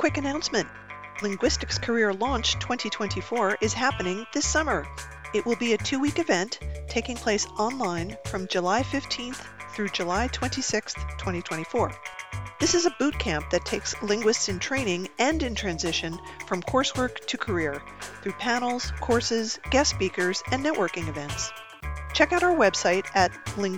quick announcement. Linguistics Career Launch 2024 is happening this summer. It will be a 2-week event taking place online from July 15th through July 26th, 2024. This is a boot camp that takes linguists in training and in transition from coursework to career through panels, courses, guest speakers, and networking events. Check out our website at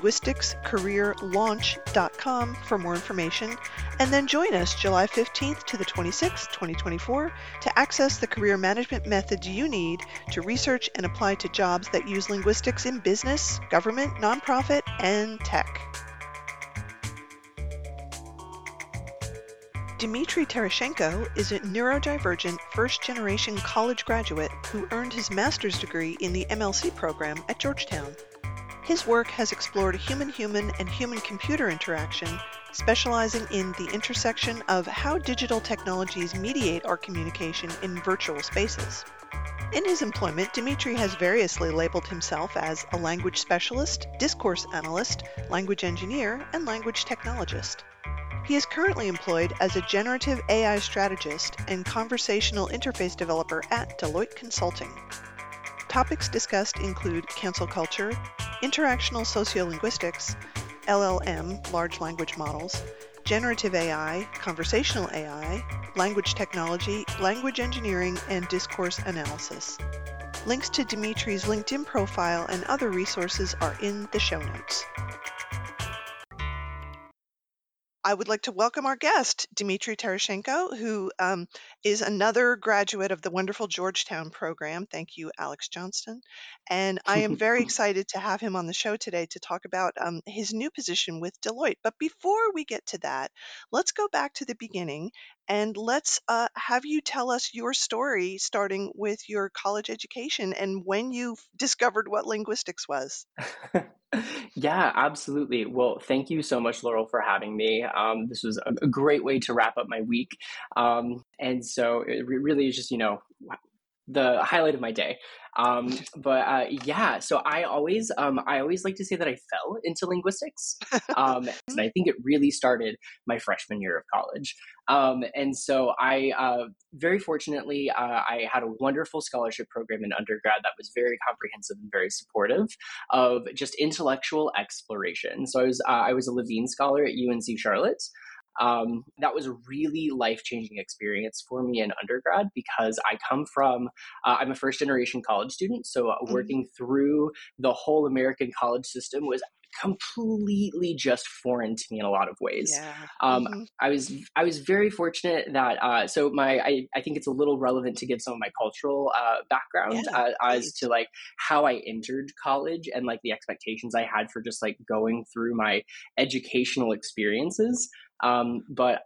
linguisticscareerlaunch.com for more information, and then join us July 15th to the 26th, 2024, to access the career management methods you need to research and apply to jobs that use linguistics in business, government, nonprofit, and tech. Dmitry Terashenko is a neurodivergent first-generation college graduate who earned his master's degree in the MLC program at Georgetown. His work has explored human-human and human-computer interaction, specializing in the intersection of how digital technologies mediate our communication in virtual spaces. In his employment, Dmitry has variously labeled himself as a language specialist, discourse analyst, language engineer, and language technologist. He is currently employed as a generative AI strategist and conversational interface developer at Deloitte Consulting. Topics discussed include cancel culture, interactional sociolinguistics, LLM, large language models, generative AI, conversational AI, language technology, language engineering, and discourse analysis. Links to Dmitry's LinkedIn profile and other resources are in the show notes. I would like to welcome our guest, Dmitry Terashenko, who is another graduate of the wonderful Georgetown program. Thank you, Alex Johnston. And I am very excited to have him on the show today to talk about his new position with Deloitte. But before we get to that, let's go back to the beginning and let's have you tell us your story, starting with your college education and when you discovered what linguistics was. Yeah, absolutely. Well, thank you so much, Laurel, for having me. This was a great way to wrap up my week. And so it really is just, the highlight of my day. Yeah, so I always like to say that I fell into linguistics. And I think it really started my freshman year of college. And so very fortunately, I had a wonderful scholarship program in undergrad that was very comprehensive and very supportive of just intellectual exploration. So I was a Levine Scholar at UNC Charlotte. That was a really life-changing experience for me in undergrad because I come from, I'm a first-generation college student, so working through the whole American college system was completely just foreign to me in a lot of ways. Yeah. I was very fortunate that I think it's a little relevant to give some of my cultural background as to like how I entered college and like the expectations I had for just like going through my educational experiences. But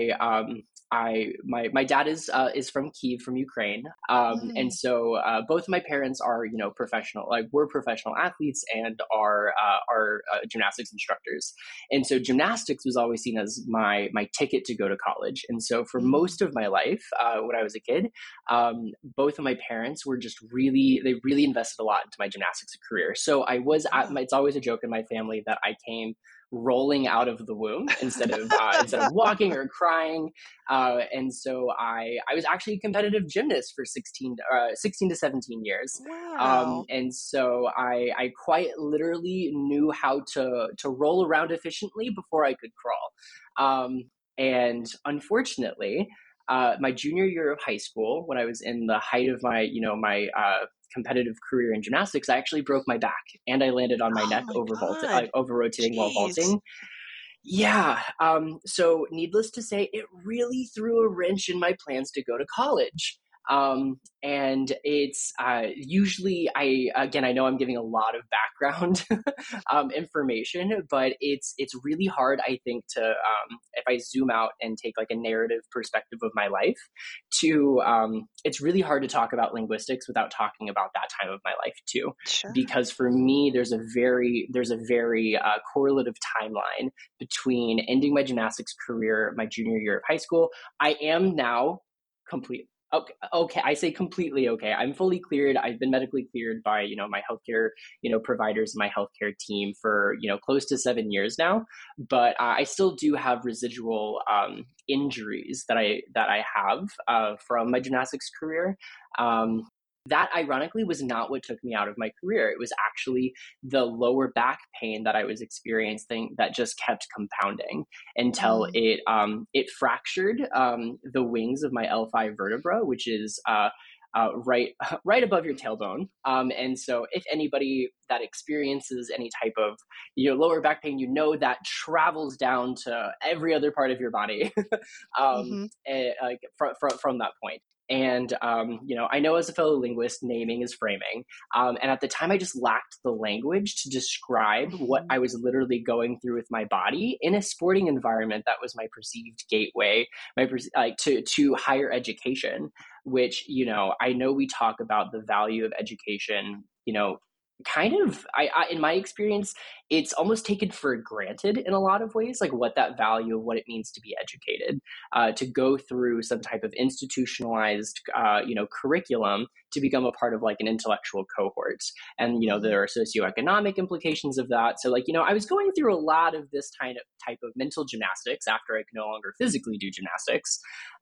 my dad is from Kyiv, from Ukraine, and so both of my parents are professional, like we're professional athletes and are gymnastics instructors, and so gymnastics was always seen as my ticket to go to college. And so for most of my life, when I was a kid, both of my parents were just they really invested a lot into my gymnastics career. So I was it's always a joke in my family that I came rolling out of the womb instead of walking or crying. And so I was actually a competitive gymnast for 16 to 17 years. Wow. And so I quite literally knew how to roll around efficiently before I could crawl. And unfortunately, my junior year of high school, when I was in the height of my competitive career in gymnastics, I actually broke my back and I landed on my neck over rotating while vaulting. Yeah. So needless to say, it really threw a wrench in my plans to go to college. And it's usually I know I'm giving a lot of background information, but it's really hard, I think, to if I zoom out and take like a narrative perspective of my life, to it's really hard to talk about linguistics without talking about that time of my life too. Sure. Because for me, there's a very correlative timeline between ending my gymnastics career my junior year of high school. I am now Okay, okay, I say completely okay. I'm fully cleared. I've been medically cleared by, my healthcare, providers, my healthcare team for, close to 7 years now. But I still do have residual injuries that I have from my gymnastics career. Um, that ironically was not what took me out of my career. It was actually the lower back pain that I was experiencing that just kept compounding until Mm. it fractured the wings of my L5 vertebra, which is right right above your tailbone. And so, if anybody that experiences any type of lower back pain, that travels down to every other part of your body, Mm-hmm. from that point. And I know as a fellow linguist, naming is framing. And at the time, I just lacked the language to describe what Mm-hmm. I was literally going through with my body in a sporting environment that was my perceived gateway, to higher education. Which I know we talk about the value of education. Kind of, in my experience, it's almost taken for granted in a lot of ways, like what that value of what it means to be educated, to go through some type of institutionalized, curriculum to become a part of like an intellectual cohort. And, Mm-hmm. there are socioeconomic implications of that. So like, I was going through a lot of this kind of type of mental gymnastics after I could no longer physically do gymnastics,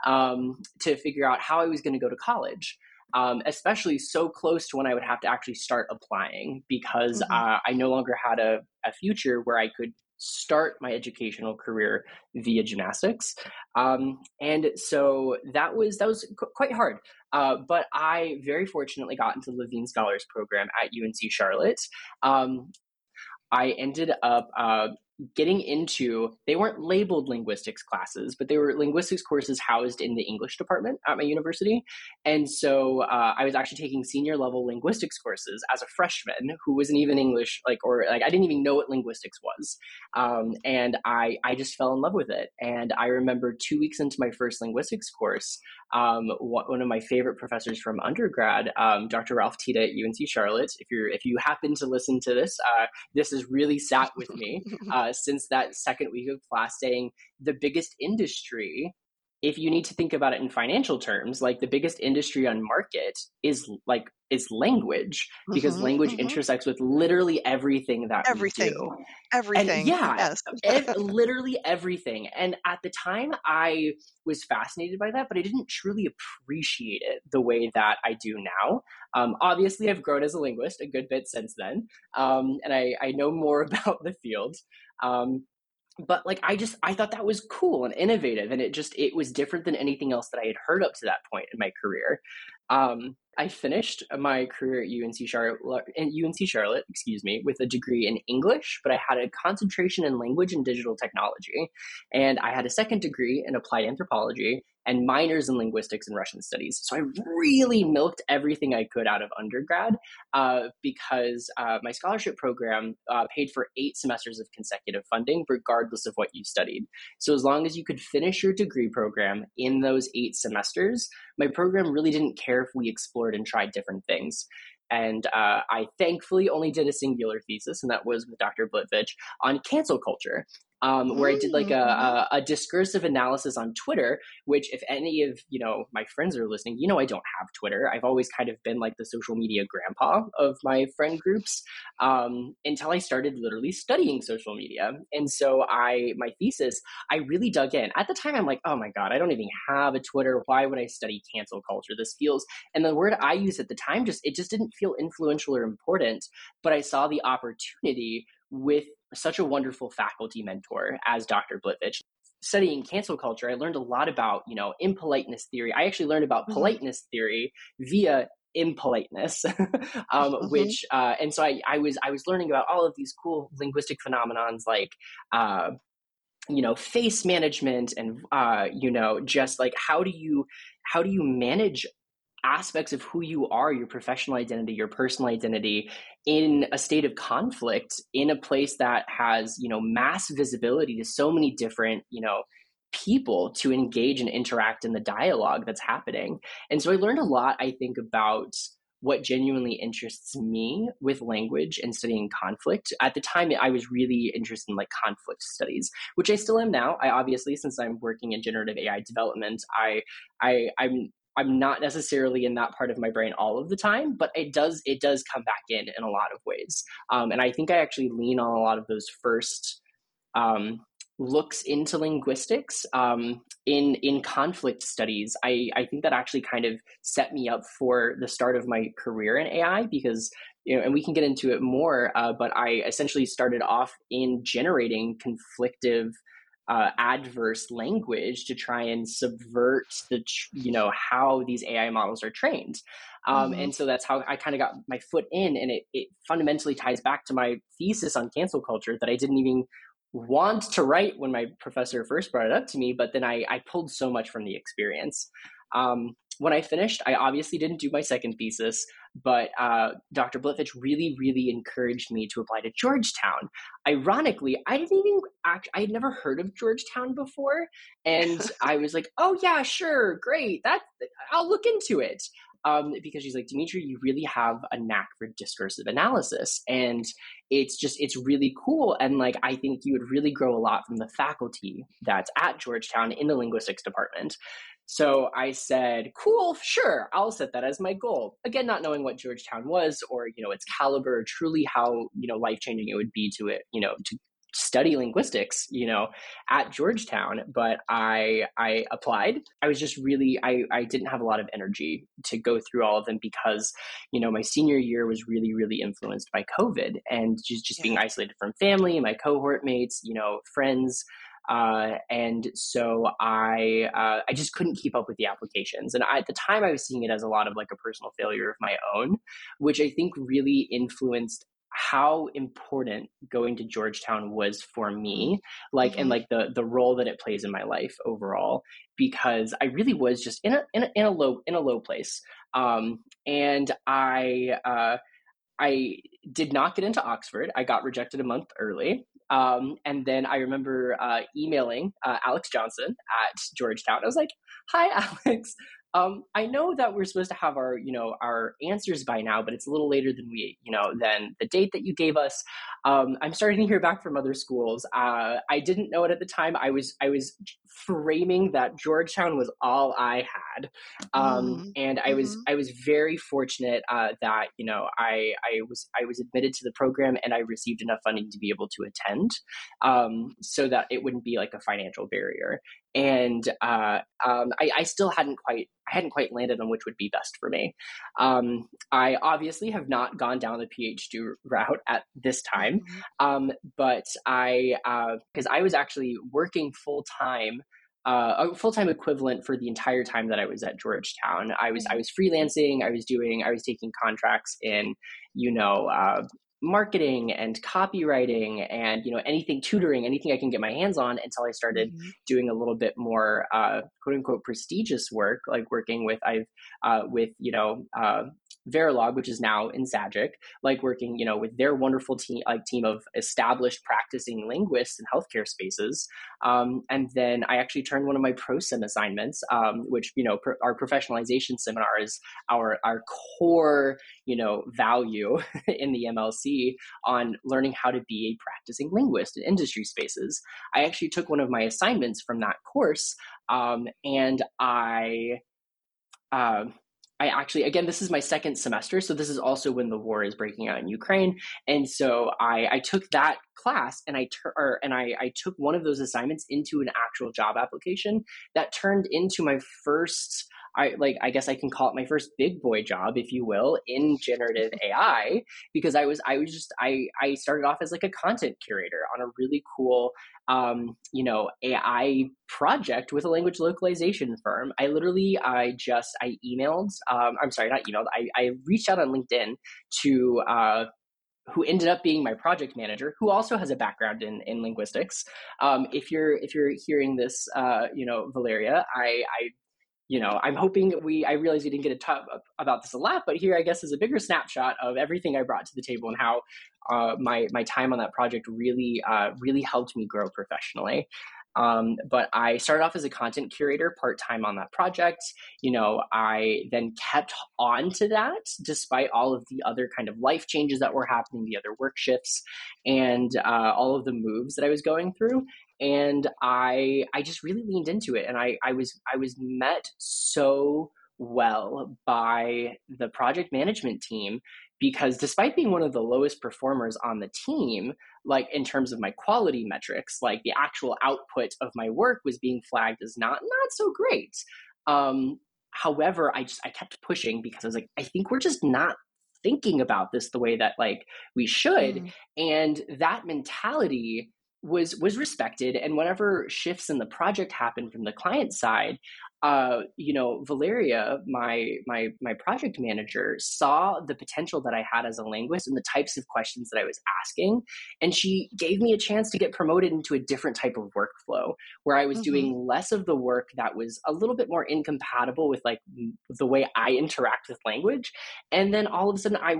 to figure out how I was going to go to college. Especially so close to when I would have to actually start applying, because Mm-hmm. I no longer had a future where I could start my educational career via gymnastics. And so that was quite hard. But I very fortunately got into the Levine Scholars Program at UNC Charlotte. Um, I ended up getting into, they weren't labeled linguistics classes, but they were linguistics courses housed in the English department at my university. And so I was actually taking senior level linguistics courses as a freshman who wasn't even English, I didn't even know what linguistics was. And I just fell in love with it. And I remember 2 weeks into my first linguistics course, one of my favorite professors from undergrad, Dr. Ralph Tita at UNC Charlotte. If you happen to listen to this, this has really sat with me since that second week of class, saying the biggest industry, if you need to think about it in financial terms, like the biggest industry on market is language, because Mm-hmm. language Mm-hmm. intersects with literally everything that we do. Everything. And Everything. yeah, Yes. literally everything. And at the time, I was fascinated by that, but I didn't truly appreciate it the way that I do now. Obviously, I've grown as a linguist a good bit since then, and I know more about the field. Um, but like I thought that was cool and innovative, and it was different than anything else that I had heard up to that point in my career. I finished my career at UNC Charlotte, excuse me, with a degree in English, but I had a concentration in language and digital technology, and I had a second degree in applied anthropology and minors in linguistics and Russian studies. So I really milked everything I could out of undergrad, because my scholarship program paid for 8 semesters of consecutive funding, regardless of what you studied. So as long as you could finish your degree program in those 8 semesters, my program really didn't care if we explored and tried different things. And I thankfully only did a singular thesis, and that was with Dr. Blitvich on cancel culture, where I did like Mm-hmm. a discursive analysis on Twitter. Which, if any of my friends are listening, I don't have Twitter. I've always kind of been like the social media grandpa of my friend groups, until I started literally studying social media. And so my thesis, I really dug in. At the time, I'm like, oh my God, I don't even have a Twitter. Why would I study cancel culture? This feels, and the word I used at the time, it just didn't feel influential or important. But I saw the opportunity with such a wonderful faculty mentor as Dr. Blitvich. Studying cancel culture, I learned a lot about, impoliteness theory. I actually learned about Mm-hmm. politeness theory via impoliteness, Mm-hmm. which and so I was learning about all of these cool linguistic phenomenons, like face management, and just like how do you manage aspects of who you are, your professional identity, your personal identity, in a state of conflict, in a place that has, mass visibility to so many different, people to engage and interact in the dialogue that's happening. And so I learned a lot, I think, about what genuinely interests me with language and studying conflict. At the time, I was really interested in like conflict studies, which I still am now. I obviously, since I'm working in generative AI development, I'm I'm not necessarily in that part of my brain all of the time, but it does come back in a lot of ways. And I think I actually lean on a lot of those first um, looks into linguistics in conflict studies. I think that actually kind of set me up for the start of my career in AI because, and we can get into it more, but I essentially started off in generating conflictive adverse language to try and subvert how these AI models are trained. Mm-hmm. And so that's how I kind of got my foot in, and it fundamentally ties back to my thesis on cancel culture that I didn't even want to write when my professor first brought it up to me, but then I pulled so much from the experience. When I finished, I obviously didn't do my second thesis, but Dr. Blitfitch really, really encouraged me to apply to Georgetown. Ironically, I had never heard of Georgetown before, and I was like, "Oh yeah, sure, great, I'll look into it." Because she's like, Dimitri, you really have a knack for discursive analysis, and it's really cool, and like I think you would really grow a lot from the faculty that's at Georgetown in the linguistics department. So I said, cool, sure, I'll set that as my goal. Again, not knowing what Georgetown was or, its caliber, truly how, life-changing it would be to study linguistics, at Georgetown. But I applied. I was just really, I didn't have a lot of energy to go through all of them because, my senior year was really, really influenced by COVID and just being Yeah. isolated from family, my cohort mates, friends. And so I just couldn't keep up with the applications. And at the time, I was seeing it as a lot of like a personal failure of my own, which I think really influenced how important going to Georgetown was for me, and Mm-hmm. the role that it plays in my life overall, because I really was just in a low place. And I did not get into Oxford. I got rejected a month early. And then I remember emailing Alex Johnson at Georgetown. I was like, "Hi, Alex. I know that we're supposed to have our answers by now, but it's a little later than the date that you gave us. I'm starting to hear back from other schools. I didn't know it at the time. I was framing that Georgetown was all I had, Mm-hmm. and I was Mm-hmm. I was very fortunate that I was admitted to the program and I received enough funding to be able to attend, so that it wouldn't be like a financial barrier. And I still hadn't quite landed on which would be best for me. I obviously have not gone down the PhD route at this time, Mm-hmm. but because I was actually working full time, a full time equivalent for the entire time that I was at Georgetown. I was freelancing. I was taking contracts in, marketing and copywriting and anything, tutoring, anything I can get my hands on, until I started Mm-hmm. doing a little bit more quote unquote prestigious work, like working with Verilog, which is now in Sagic, like working with their wonderful team of established practicing linguists in healthcare spaces. And then I actually turned one of my ProSim assignments, which our professionalization seminar is our core value in the MLC, on learning how to be a practicing linguist in industry spaces. I actually took one of my assignments from that course, and I actually, again, this is my second semester, so this is also when the war is breaking out in Ukraine, and so I took that class, and I took one of those assignments into an actual job application that turned into my first. I guess I can call it my first big boy job, if you will, in generative AI, because I started off as like a content curator on a really cool AI project with a language localization firm. I emailed, I'm sorry, not emailed. I reached out on LinkedIn to who ended up being my project manager, who also has a background in linguistics. If you're hearing this, Valeria, I'm hoping I realize we didn't get to talk about this a lot, but here I guess is a bigger snapshot of everything I brought to the table and how my time on that project really helped me grow professionally. But I started off as a content curator part-time on that project. I then kept on to that despite all of the other kind of life changes that were happening, the other work shifts, and all of the moves that I was going through. And I just really leaned into it, and I was met so well by the project management team, because despite being one of the lowest performers on the team, like in terms of my quality metrics, like the actual output of my work was being flagged as not so great. Um, However, I kept pushing because I was like, I think we're just not thinking about this the way that like we should. Mm. And that mentality was respected. And whenever shifts in the project happened from the client side, Valeria, my project manager, saw the potential that I had as a linguist and the types of questions that I was asking, and she gave me a chance to get promoted into a different type of workflow where I was Hmm. doing less of the work that was a little bit more incompatible with like the way I interact with language, and then all of a sudden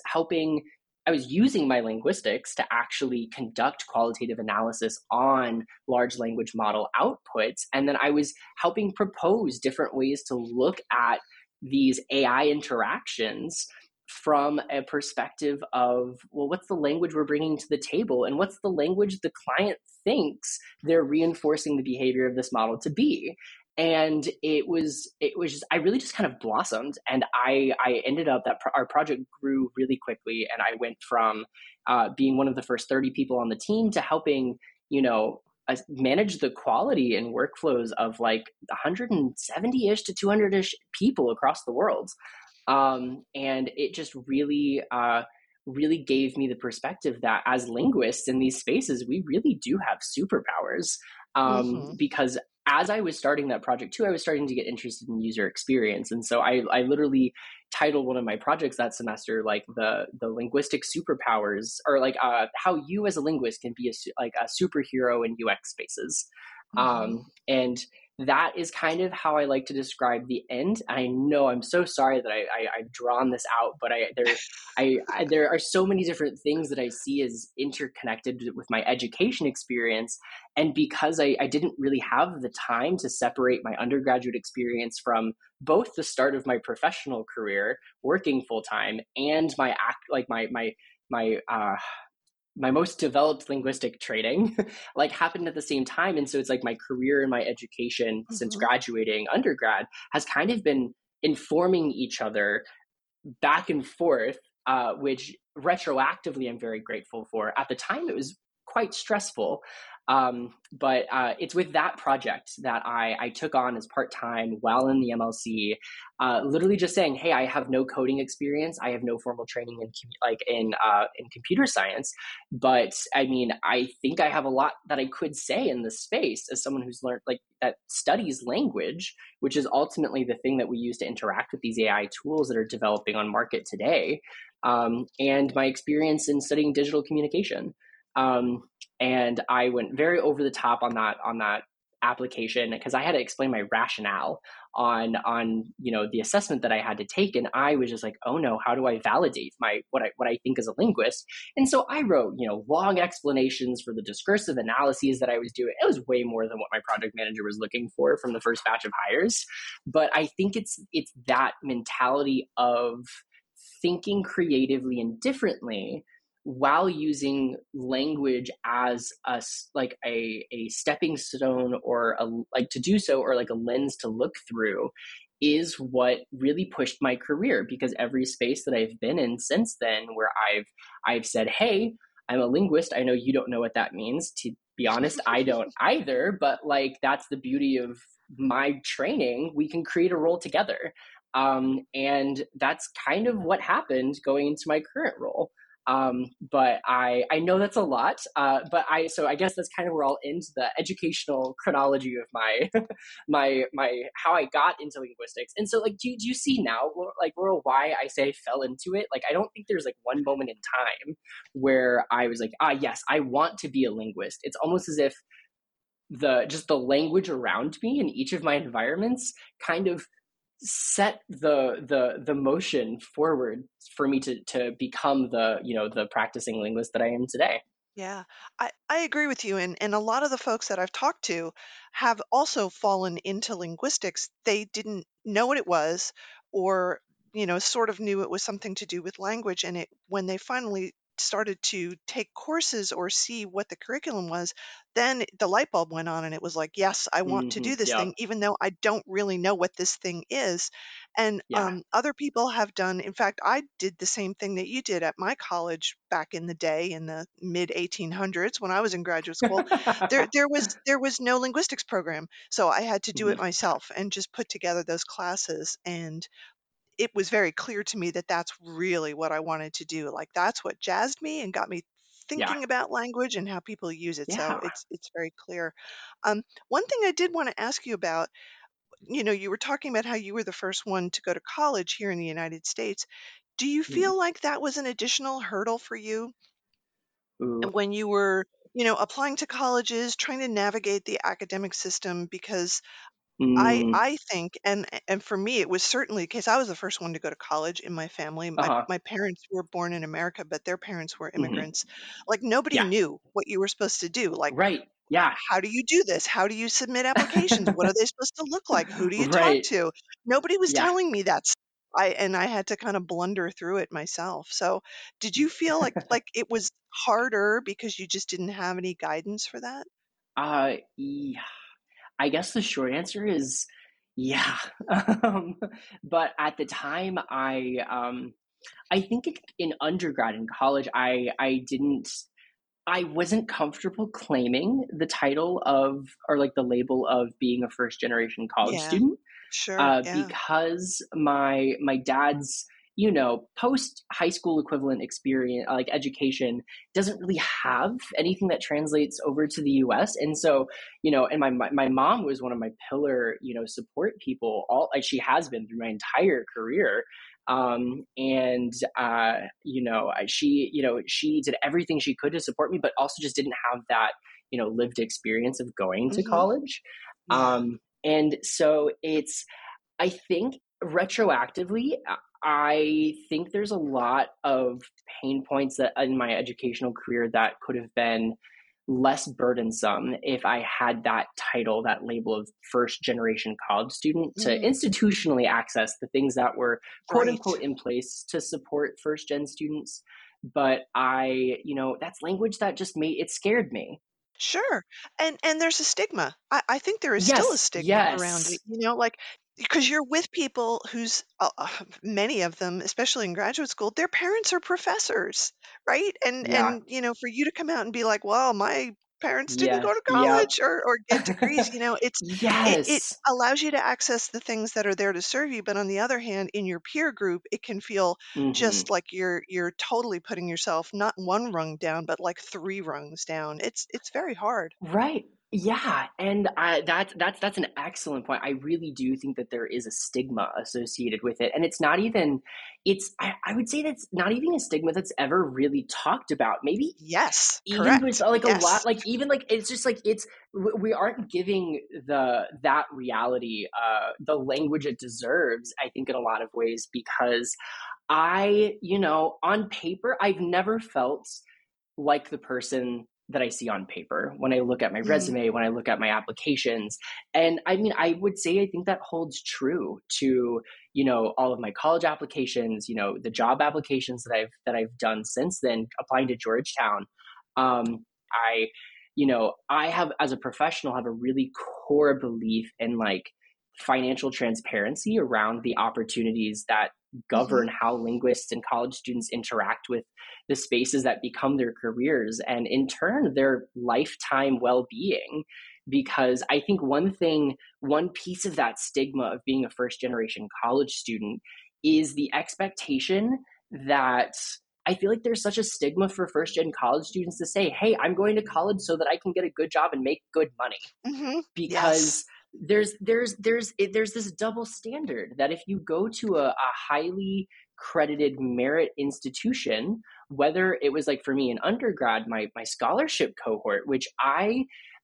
I was using my linguistics to actually conduct qualitative analysis on large language model outputs. And then I was helping propose different ways to look at these AI interactions from a perspective of, well, what's the language we're bringing to the table? And what's the language the client thinks they're reinforcing the behavior of this model to be? And it was just, I really just kind of blossomed, and I ended up that our project grew really quickly, and I went from being one of the first 30 people on the team to helping manage the quality and workflows of like 170-ish to 200-ish people across the world. And it just really gave me the perspective that as linguists in these spaces, we really do have superpowers. Hmm. Because as I was starting that project too, I was starting to get interested in user experience. And so I literally titled one of my projects that semester like the linguistic superpowers, or like how you as a linguist can be like a superhero in UX spaces. Hmm. And that is kind of how I like to describe the end. I know I'm so sorry that I've drawn this out, but there are so many different things that I see as interconnected with my education experience. And because I didn't really have the time to separate my undergraduate experience from both the start of my professional career working full time and my act like my my most developed linguistic training like happened at the same time. And so it's like my career and my education since Hmm. graduating undergrad has kind of been informing each other back and forth, which retroactively I'm very grateful for. At the time, it was quite stressful. But it's with that project that I took on as part time while in the MLC, literally just saying, "Hey, I have no coding experience. I have no formal training in computer science, but I mean, I think I have a lot that I could say in this space as someone who's learned like that studies language, which is ultimately the thing that we use to interact with these AI tools that are developing on market today, and my experience in studying digital communication." Um, and I went very over the top on that application because I had to explain my rationale on the assessment that I had to take, and I was just like, oh no, how do I validate my what I think as a linguist? And so I wrote long explanations for the discursive analyses that I was doing. It was way more than what my project manager was looking for from the first batch of hires, but I think it's that mentality of thinking creatively and differently while using language as like a stepping stone, or a like to do so, or like a lens to look through, is what really pushed my career. Because every space that I've been in since then where I've said, hey, I'm a linguist, I know you don't know what that means. To be honest, I don't either, but like that's the beauty of my training. We can create a role together. And that's kind of what happened going into my current role. But I know that's a lot. So I guess that's kind of where I'll end the educational chronology of my my how I got into linguistics. And so like, do you see now, like, Laurel, why I say I fell into it? Like, I don't think there's like one moment in time where I was like, yes, I want to be a linguist. It's almost as if the language around me in each of my environments kind of set the motion forward for me to become the practicing linguist that I am today. Yeah, I agree with you. And a lot of the folks that I've talked to have also fallen into linguistics. They didn't know what it was, or, sort of knew it was something to do with language. And when they finally started to take courses or see what the curriculum was, then the light bulb went on and it was like, yes, I want to do this Yep. thing, even though I don't really know what this thing is. And Yeah. other people have done, in fact, I did the same thing that you did at my college back in the day in the mid 1800s when I was in graduate school. There was no linguistics program, so I had to do it Mhm. myself and just put together those classes. And it was very clear to me that that's really what I wanted to do. Like that's what jazzed me and got me Yeah. thinking about language and how people use it. So Yeah. it's very clear. One thing I did want to ask you about, you were talking about how you were the first one to go to college here in the United States. Do you Mhm. feel like that was an additional hurdle for you Ooh. when you were, applying to colleges, trying to navigate the academic system? Because I Mm. I think, and for me, it was certainly the case. I was the first one to go to college in my family. My Uh-huh. my parents were born in America, but their parents were Mhm. immigrants. Like nobody Yeah. knew what you were supposed to do. Like, Right. Yeah. how do you do this? How do you submit applications? What are they supposed to look like? Who do you talk Right. to? Nobody was Yeah. telling me that. I had to kind of blunder through it myself. So, did you feel like it was harder because you just didn't have any guidance for that? Yeah. I guess the short answer is yeah. Um, but at the time, I think in undergrad in college, I wasn't comfortable claiming the title of or like the label of being a first generation college Yeah, student, sure. Yeah. because my dad's post high school equivalent experience, like education, doesn't really have anything that translates over to the U.S. And so and my mom was one of my pillar support people, all like she has been through my entire career. And she did everything she could to support me, but also just didn't have that lived experience of going to Mhm. college. Yeah. And so I think retroactively, I think there's a lot of pain points that in my educational career that could have been less burdensome if I had that title, that label of first generation college student, to Mhm. institutionally access the things that were quote Right. unquote in place to support first gen students. But that's language that just made it scared me. Sure. And there's a stigma. I think there is still a Yes, stigma around it, yes. like because you're with people whose many of them, especially in graduate school, their parents are professors, right? And Yeah. and for you to come out and be like, "Well, my parents didn't go Yes. to Yep. college or get degrees," it Yes. allows you to access the things that are there to serve you, but on the other hand, in your peer group, it can feel Mhm. just like you're totally putting yourself not one rung down, but like three rungs down. It's very hard. Right. Yeah, and that's an excellent point. I really do think that there is a stigma associated with it, and it's not even. I would say that's not even a stigma that's ever really talked about. Maybe Yes, even with correct. like a lot, Yes. like even like it's just like we aren't giving that reality the language it deserves. I think in a lot of ways because on paper I've never felt like the person that I see on paper when I look at my Mm, resume, when I look at my applications. And I mean, I would say I think that holds true to, all of my college applications, the job applications that I've done since then, applying to Georgetown. I I have as a professional have a really core belief in like financial transparency around the opportunities that mhm, govern how linguists and college students interact with the spaces that become their careers and in turn their lifetime well-being. Because I think one piece of that stigma of being a first generation college student is the expectation that I feel like there's such a stigma for first gen college students to say, hey, I'm going to college so that I can get a good job and make good money. mhm. Because Yes. there's this double standard that if you go to a highly credited merit institution, whether it was like for me in undergrad, my scholarship cohort, which I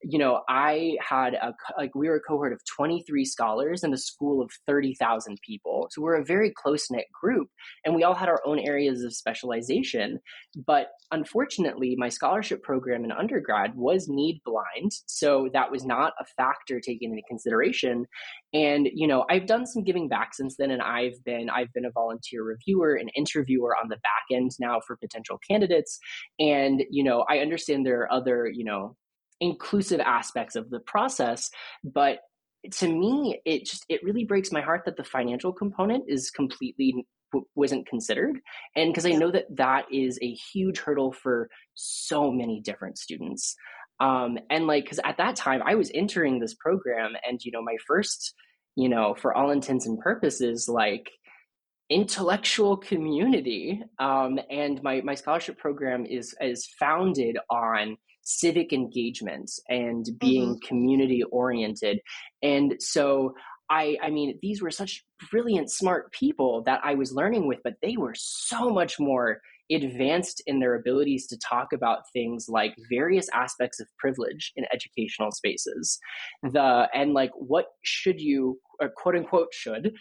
I had like we were a cohort of 23 scholars in a school of 30,000 people. So we're a very close knit group and we all had our own areas of specialization. But unfortunately, my scholarship program in undergrad was need blind. So that was not a factor taken into consideration. And, I've done some giving back since then. And I've been a volunteer reviewer and interviewer on the back end now for potential candidates. And, I understand there are other, inclusive aspects of the process, but to me it really breaks my heart that the financial component is completely wasn't considered, and because I Yep. know that that is a huge hurdle for so many different students. And like, because at that time I was entering this program, and my first, for all intents and purposes, like intellectual community. And my scholarship program is founded on civic engagement and Hmm. being community oriented. And so I mean, these were such brilliant, smart people that I was learning with, but they were so much more advanced in their abilities to talk about things like various aspects of privilege in educational spaces. And like, what should you, or quote unquote should,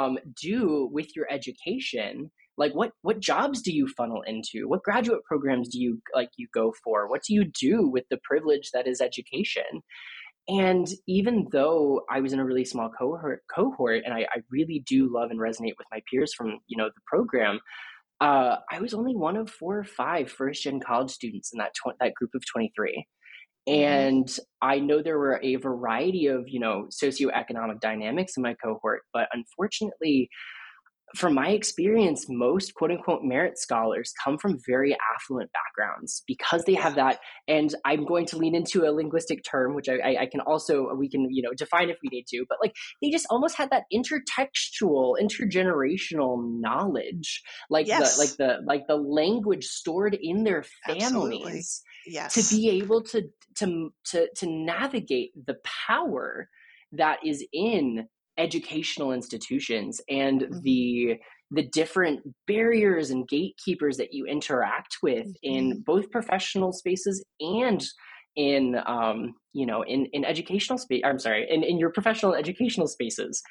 do with your education. Like, what jobs do you funnel into? What graduate programs do you go for? What do you do with the privilege that is education? And even though I was in a really small cohort, and I really do love and resonate with my peers from the program, I was only one of 4 or 5 first gen college students in that group of 23. Hmm. And I know there were a variety of socioeconomic dynamics in my cohort, but unfortunately, from my experience, most quote unquote merit scholars come from very affluent backgrounds because they Yeah. have that. And I'm going to lean into a linguistic term, which I can also, we can, define if we need to, but like they just almost had that intertextual, intergenerational knowledge, Yes. like the language stored in their Absolutely. families to Yes. be able to navigate the power that is in educational institutions and Hmm. the different barriers and gatekeepers that you interact with Hmm. in both professional spaces and in in educational space. I'm sorry, in your professional educational spaces.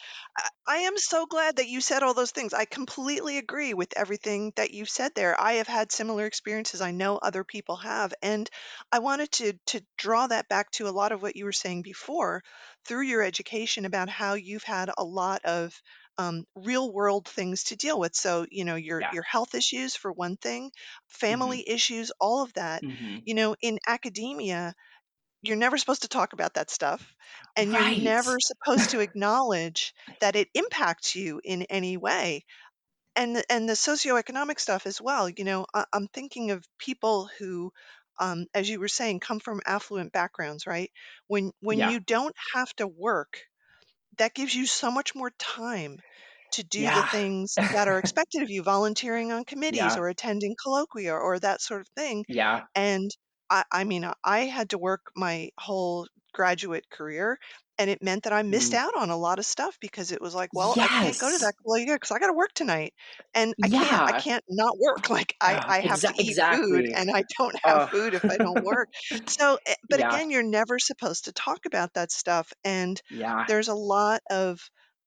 I am so glad that you said all those things. I completely agree with everything that you said there. I have had similar experiences. I know other people have. And I wanted to draw that back to a lot of what you were saying before through your education about how you've had a lot of real world things to deal with. So, Yeah. your health issues for one thing, Hmm. family issues, all of that. Hmm. In academia, you're never supposed to talk about that stuff, and you're Right. never supposed to acknowledge that it impacts you in any way. And the socioeconomic stuff as well. I'm thinking of people who, as you were saying, come from affluent backgrounds, right? When Yeah. you don't have to work, that gives you so much more time to do the Yeah. things that are expected of you, volunteering on committees Yeah. or attending colloquia or that sort of thing. Yeah. And I mean, I had to work my whole graduate career, and it meant that I missed Mm. out on a lot of stuff because it was like, well, I can't go to Yes. that colloquia because I got to work tonight, and I Yeah. can't not work. Like I have to eat food, Exactly. and I don't have Oh. food if I don't work. So, but Yeah. again, you're never supposed to talk about that stuff, and Yeah. there's a lot of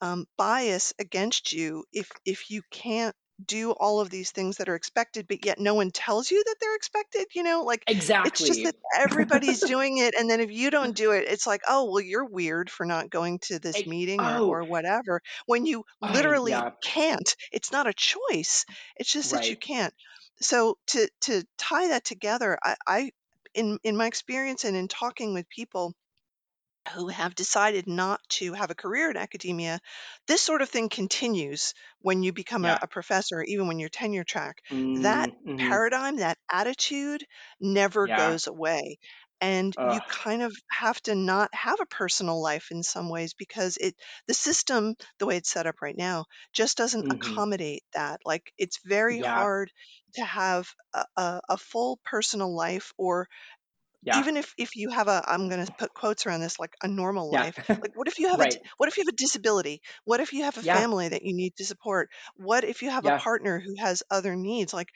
bias against you if you can't do all of these things that are expected, but yet no one tells you that they're expected. Like it's just Exactly. that everybody's doing it, and then if you don't do it, it's like, oh well, you're weird for not going to this meeting Oh, or whatever. When you literally yeah, can't, it's not a choice. It's just that you right. can't. So to tie that together, I in my experience and in talking with people who have decided not to have a career in academia, this sort of thing continues when you become a, Yeah. a professor, even when you're tenure track. That Mm, mhm. paradigm, that attitude never Yeah. goes away. And you Ugh. kind of have to not have a personal life in some ways because the system, the way it's set up right now, just doesn't Mhm. accommodate that. Like it's very Yeah. hard to have a full personal life, or Yeah. even if you have a, I'm gonna put quotes around this, like a normal Yeah. life, like what if you have Right. what if you have a disability? What if you have a Yeah. family that you need to support? What if you have a Yeah. partner who has other needs? Like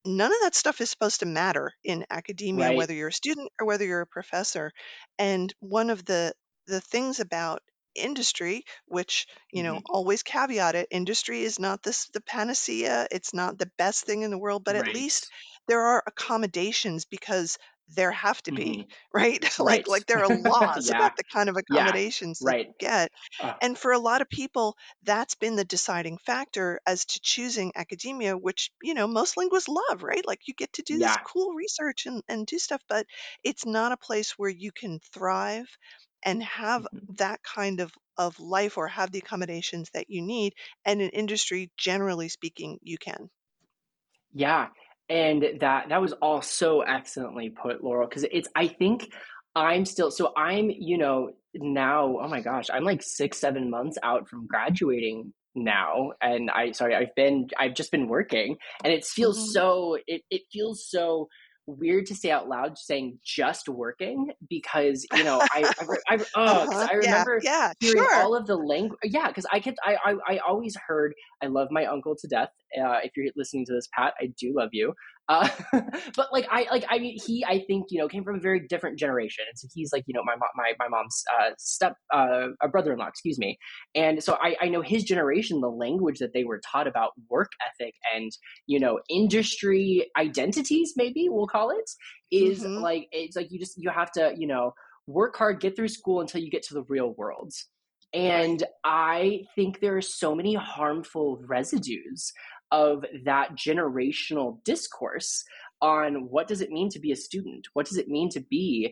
none of that stuff is supposed to matter in academia, Right. whether you're a student or whether you're a professor. And one of the things about industry, which, Hmm. always caveat it, industry is not the panacea, it's not the best thing in the world, but at Right. least there are accommodations because there have to Hmm. be, right? Right. Like there are laws Yeah. about the kind of Yeah. accommodations that Right. you get. Uh, And for a lot of people, that's been the deciding factor as to choosing academia, which, most linguists love, right? Like you get to do this yeah. cool research and do stuff, but it's not a place where you can thrive and have Mhm. that kind of life or have the accommodations that you need. And in industry, generally speaking, you can. Yeah, and that was all so excellently put, Laurel. Because it's I think I'm still so I'm, now, oh my gosh, I'm like 6, 7 months out from graduating now, and I've just been working, and Hmm. it feels so weird to say out loud saying just working because, because Uh-huh. I Yeah. remember Yeah. hearing Sure. all of the language. Yeah, because I always heard I love my uncle to death. If you're listening to this, Pat, I do love you. Uh, but I mean, I think, came from a very different generation, and so he's like, my mom's a brother-in-law, excuse me, and so I know his generation, the language that they were taught about work ethic and, industry identities, maybe we'll call it, is Hmm. like it's like you have to, work hard, get through school until you get to the real world. Right. And I think there are so many harmful residues of that generational discourse on what does it mean to be a student? What does it mean to be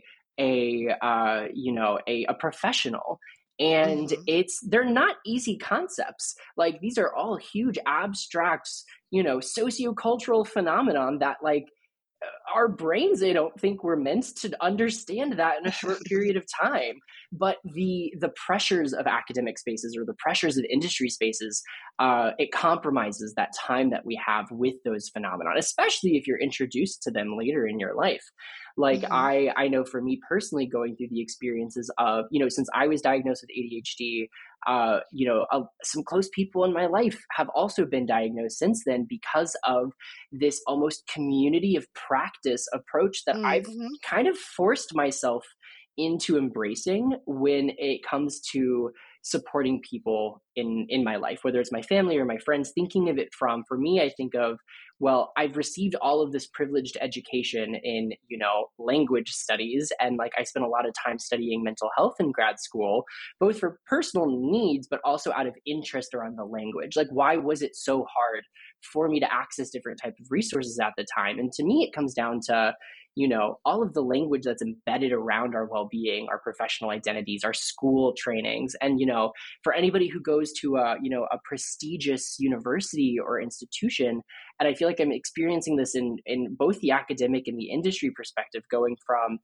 a professional? And Hmm. they're not easy concepts. Like these are all huge abstract, sociocultural phenomenon that like our brains, I don't think we're meant to understand that in a short period of time. But the pressures of academic spaces or the pressures of industry spaces, it compromises that time that we have with those phenomena, especially if you're introduced to them later in your life. Like Hmm. I know for me personally, going through the experiences of, since I was diagnosed with ADHD, some close people in my life have also been diagnosed since then because of this almost community of practice approach that I've Hmm. kind of forced myself into embracing when it comes to supporting people in my life, whether it's my family or my friends. Thinking of it from, for me, I think of, well, I've received all of this privileged education in, language studies, and like I spent a lot of time studying mental health in grad school, both for personal needs but also out of interest around the language. Like, why was it so hard for me to access different types of resources at the time? And to me, it comes down to, all of the language that's embedded around our well-being, our professional identities, our school trainings. And, for anybody who goes to a prestigious university or institution, and I feel like I'm experiencing this in both the academic and the industry perspective, going from,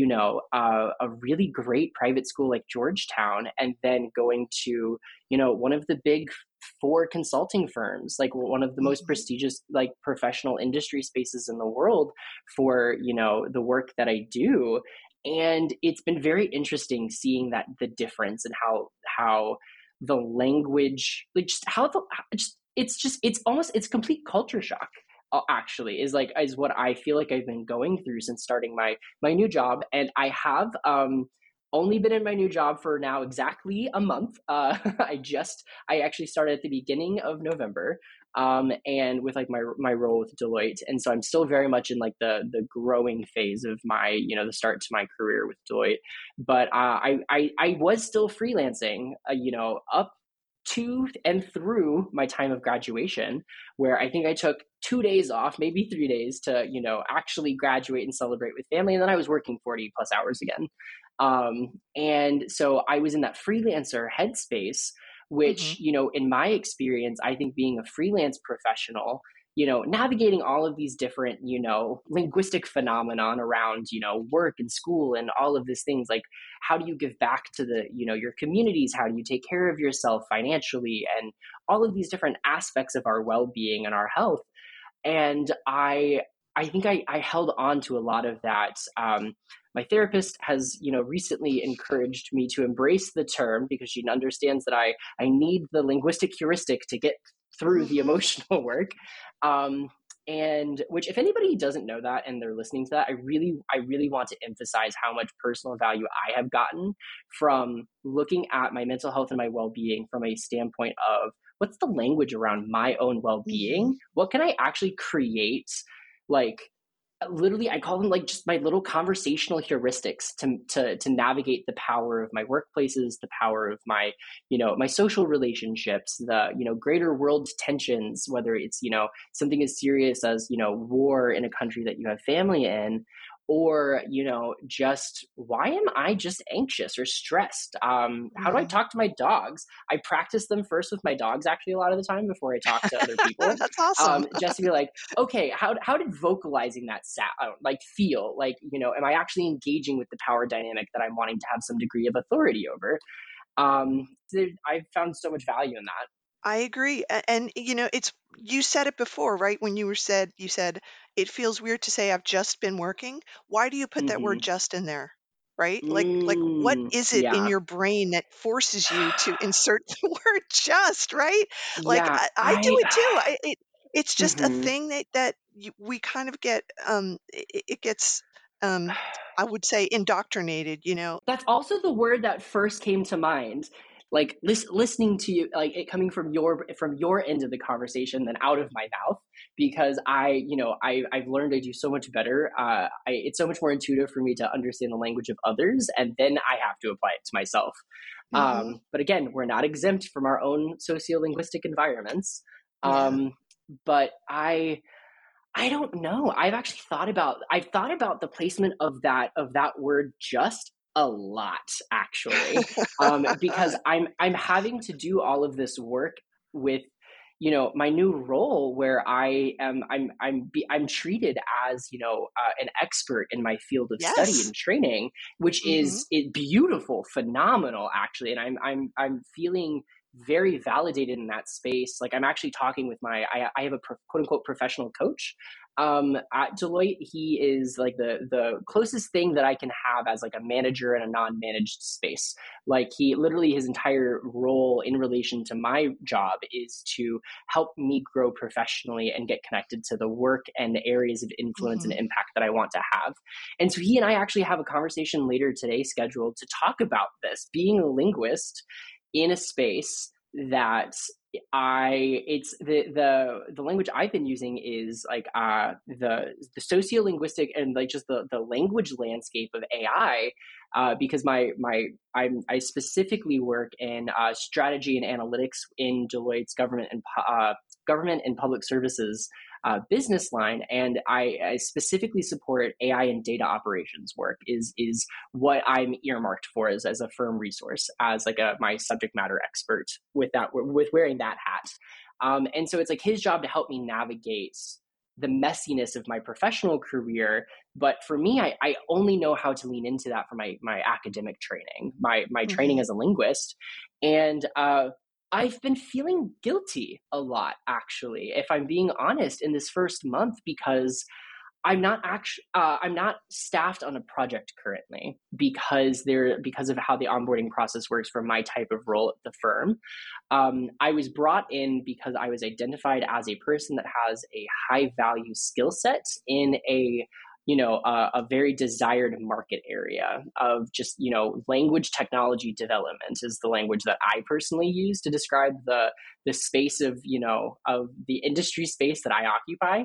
a really great private school like Georgetown, and then going to, one of the big four consulting firms, like one of the most Hmm. prestigious like professional industry spaces in the world for, the work that I do. And it's been very interesting seeing that the difference and how the language, like just how the just it's almost it's complete culture shock, actually, is what I feel like I've been going through since starting my new job. And I have only been in my new job for now exactly a month. I actually started at the beginning of November, and with like my role with Deloitte, and so I'm still very much in like the growing phase of my, the start to my career with Deloitte. But I was still freelancing, up to and through my time of graduation, where I think I took 2 days off, maybe 3 days, to, actually graduate and celebrate with family, and then I was working 40 plus hours again. And so I was in that freelancer headspace, Hmm. which, in my experience, I think being a freelance professional, navigating all of these different, linguistic phenomenon around, work and school and all of these things, like how do you give back to the, your communities? How do you take care of yourself financially? And all of these different aspects of our well-being and our health. And I think I held on to a lot of that. My therapist has, recently encouraged me to embrace the term because she understands that I need the linguistic heuristic to get through the Hmm. emotional work. Um, And which, if anybody doesn't know that and they're listening to that, I really want to emphasize how much personal value I have gotten from looking at my mental health and my well-being from a standpoint of what's the language around my own Hmm. well-being? What can I actually create? Like, literally, I call them like just my little conversational heuristics to navigate the power of my workplaces, the power of my, my social relationships, the, greater world tensions, whether it's, something as serious as, war in a country that you have family in, or, just why am I just anxious or stressed? How do I Hmm. talk to my dogs? I practice them first with my dogs actually a lot of the time before I talk to other people. That's awesome. Just to be like, okay, how did vocalizing that like feel? Like, am I actually engaging with the power dynamic that I'm wanting to have some degree of authority over? I've found so much value in that. I agree. And it's you said it before, right? When you said it feels weird to say I've just been working. Why do you put that word Mm-hmm. just in there? Right? Like what Mm, is it in yeah. your brain that forces you to insert the word just, right? Like Yeah, I do I it too. It's just a mhm. thing that we kind of get it gets I would say indoctrinated, you know. That's also the word that first came to mind. Like listening to you, like it coming from your end of the conversation than out of my mouth, because I've learned I do so much better. It's so much more intuitive for me to understand the language of others, and then I have to apply it to myself. Mhm. But again, we're not exempt from our own sociolinguistic environments. Yeah. Um, but I don't know. I've thought about the placement of that word just a lot actually. Because I'm having to do all of this work with, my new role where I'm treated as, an expert in my field of study Yes. and training, which Mhm. is beautiful, phenomenal actually. And I'm feeling very validated in that space. Like, I'm actually talking with I have a quote unquote professional coach at Deloitte. He is like the closest thing that I can have as like a manager in a non-managed space. Like, he literally, his entire role in relation to my job is to help me grow professionally and get connected to the work and the areas of influence and Mhm. impact that I want to have. And so he and I actually have a conversation later today scheduled to talk about this, being a linguist in a space that it's the language I've been using is like the sociolinguistic and like just the language landscape of AI, because I specifically work in strategy and analytics in Deloitte's government and public services business line, and I specifically support AI and data operations work. Is what I'm earmarked for as a firm resource, as like my subject matter expert with wearing that hat. And so it's like his job to help me navigate the messiness of my professional career. But for me, I only know how to lean into that for my academic training, my training Mhm. as a linguist. And I've been feeling guilty a lot, actually, if I'm being honest, in this first month, because I'm not staffed on a project currently because of how the onboarding process works for my type of role at the firm. I was brought in because I was identified as a person that has a high value skill set in a very desired market area of just, language technology development is the language that I personally use to describe the space of, of the industry space that I occupy.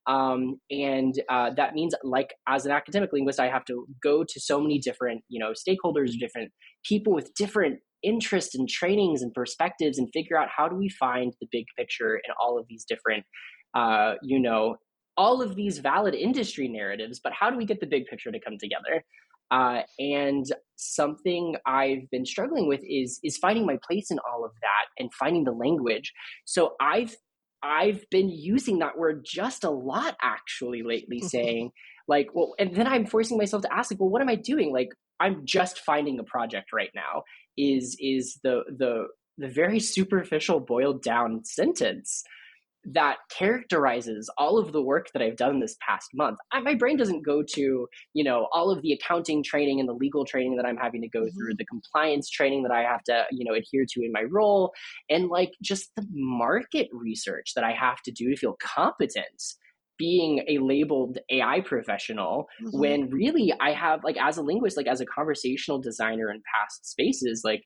And that means, like, as an academic linguist, I have to go to so many different, stakeholders, different people with different interests and trainings and perspectives, and figure out how do we find the big picture in all of these different, uh, you know, all of these valid industry narratives, but how do we get the big picture to come together? And something I've been struggling with is finding my place in all of that and finding the language. So I've been using that word just a lot actually lately, saying like, well, and then I'm forcing myself to ask, like, well, what am I doing? Like, I'm just finding a project right now. Is the very superficial, boiled down sentence that characterizes all of the work that I've done this past month. My brain doesn't go to, all of the accounting training and the legal training that I'm having to go through, Mhm. the compliance training that I have to, adhere to in my role, and like just the market research that I have to do to feel competent being a labeled AI professional Mm-hmm. when really I have, like, as a linguist, like as a conversational designer in past spaces, like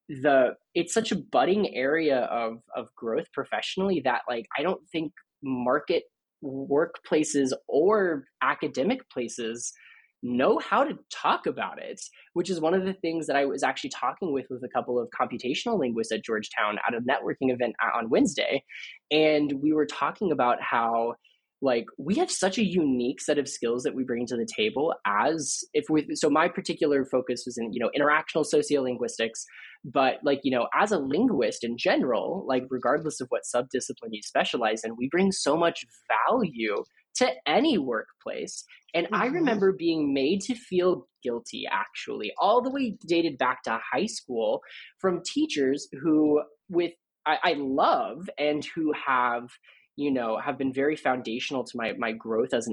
it's such a budding area of growth professionally that, like, I don't think market workplaces or academic places know how to talk about it, which is one of the things that I was actually talking with a couple of computational linguists at Georgetown at a networking event on Wednesday. And we were talking about how, like, we have such a unique set of skills that we bring to the table. As if we So my particular focus was in, interactional sociolinguistics, but, like, as a linguist in general, like, regardless of what subdiscipline you specialize in, we bring so much value to any workplace. And I Mm-hmm. remember being made to feel guilty, actually, all the way dated back to high school, from teachers who, I love, and who have been very foundational to my growth as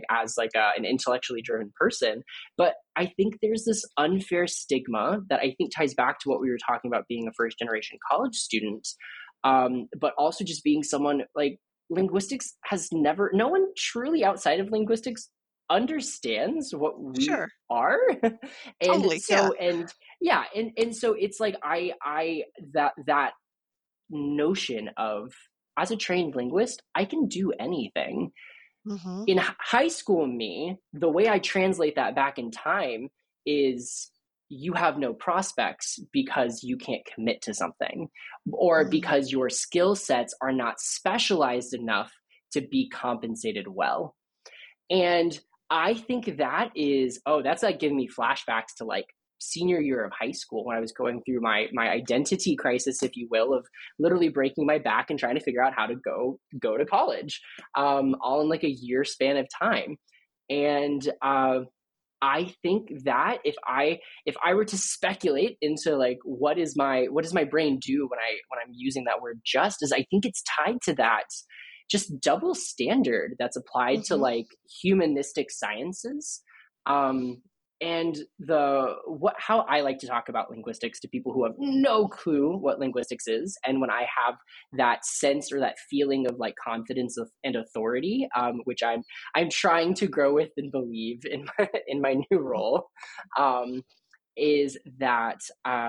an intellectually driven person. But I think there's this unfair stigma that I think ties back to what we were talking about, being a first generation college student, but also just being someone, like, linguistics has never, no one truly outside of linguistics understands what we Sure. are. and Totally. Yeah. so and yeah, and so it's like, I that notion of, as a trained linguist, I can do anything. Mm-hmm. In high school me, the way I translate that back in time is, you have no prospects because you can't commit to something, or Mm-hmm. because your skill sets are not specialized enough to be compensated well. And I think that's like giving me flashbacks to, like, senior year of high school, when I was going through my identity crisis, if you will, of literally breaking my back and trying to figure out how to go to college, all in like a year span of time. And I think that if I were to speculate into, like, what does my brain do when I'm using that word just, is I think it's tied to that just double standard that's applied to, Mm-hmm. like, humanistic sciences. um and the what how I like to talk about linguistics to people who have no clue what linguistics is, and when I have that sense or that feeling of, like, confidence and authority, which I'm trying to grow with and believe in my new role, um, is that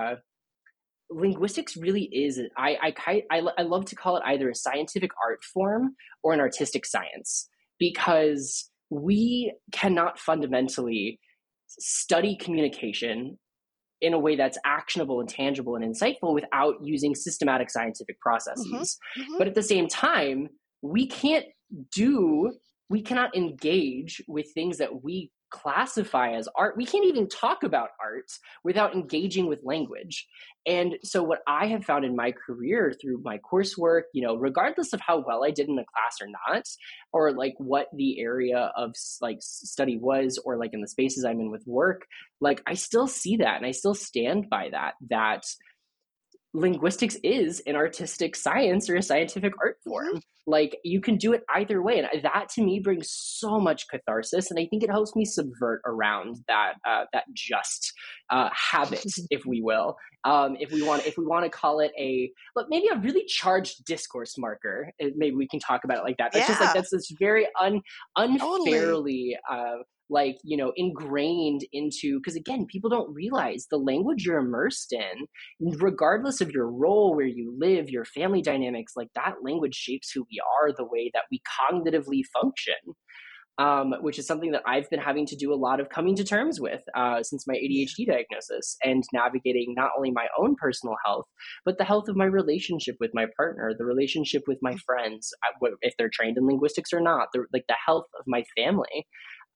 linguistics really is, I love to call it either a scientific art form or an artistic science, because we cannot fundamentally study communication in a way that's actionable and tangible and insightful without using systematic scientific Mm-hmm. processes. Mm-hmm. But at the same time, we can't do we cannot engage with things that we classify as art. We can't even talk about art without engaging with language. And so what I have found in my career through my coursework, regardless of how well I did in the class or not, or, like, what the area of, like, study was, or, like, in the spaces I'm in with work, like, I still see that, and I still stand by that linguistics is an artistic science or a scientific art Mm-hmm. form. Like, you can do it either way, and that to me brings so much catharsis, and I think it helps me subvert around that just habit, if we will. If we want to call it maybe a really charged discourse marker, maybe we can talk about it like that. That's just, like, Yeah. that's this very Totally. unfairly, like, ingrained into, because, again, people don't realize the language you're immersed in, regardless of your role, where you live, your family dynamics, like, that language shapes who we are, the way that we cognitively function, which is something that I've been having to do a lot of coming to terms with, since my Yeah. ADHD diagnosis, and navigating not only my own personal health, but the health of my relationship with my partner, the relationship with my friends, if they're trained in linguistics or not, like, the health of my family.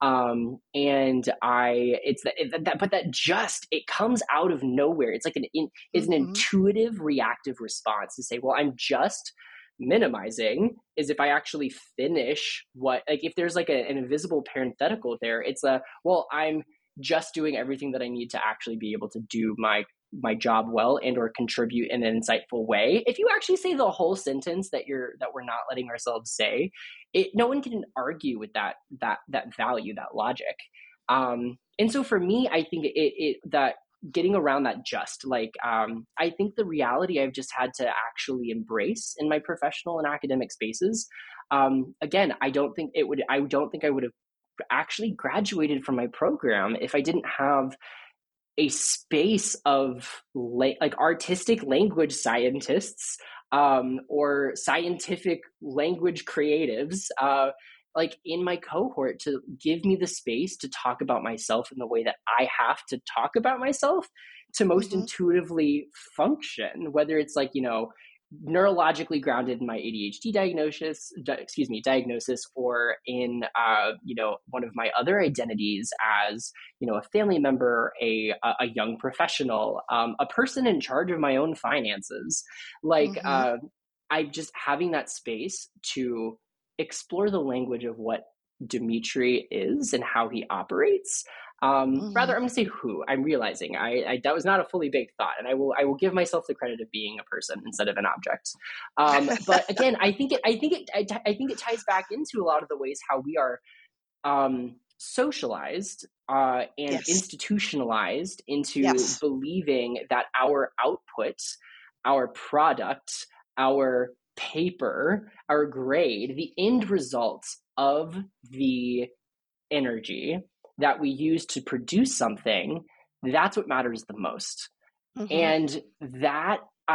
And but that just, it comes out of nowhere. It's like it's an Mm-hmm. intuitive reactive response to say, well, I'm just minimizing. Is if I actually finish what, like, if there's, like, an invisible parenthetical there, it's well, I'm just doing everything that I need to actually be able to do my job well, and or contribute in an insightful way. If you actually say the whole sentence that we're not letting ourselves say, no one can argue with that value, that logic. And so for me, I think that getting around that just like I think the reality I've just had to actually embrace in my professional and academic spaces. Again, I don't think I would have actually graduated from my program if I didn't have a space of like artistic language scientists, or scientific language creatives, like in my cohort, to give me the space to talk about myself in the way that I have to talk about myself to most Hmm. intuitively function, whether it's like, neurologically grounded in my ADHD diagnosis, or in, one of my other identities as, a family member, a young professional, a person in charge of my own finances. Like, Hmm. I just having that space to explore the language of what Dimitri is and how he operates. Rather, Hmm. I'm going to say who. I'm realizing that was not a fully baked thought, and I will give myself the credit of being a person instead of an object. But again, I think it ties back into a lot of the ways how we are, socialized, and Yes. institutionalized into Yes. believing that our output, our product, our paper, our grade, the end result of the energy that we use to produce something, that's what matters the most. Hmm. And that,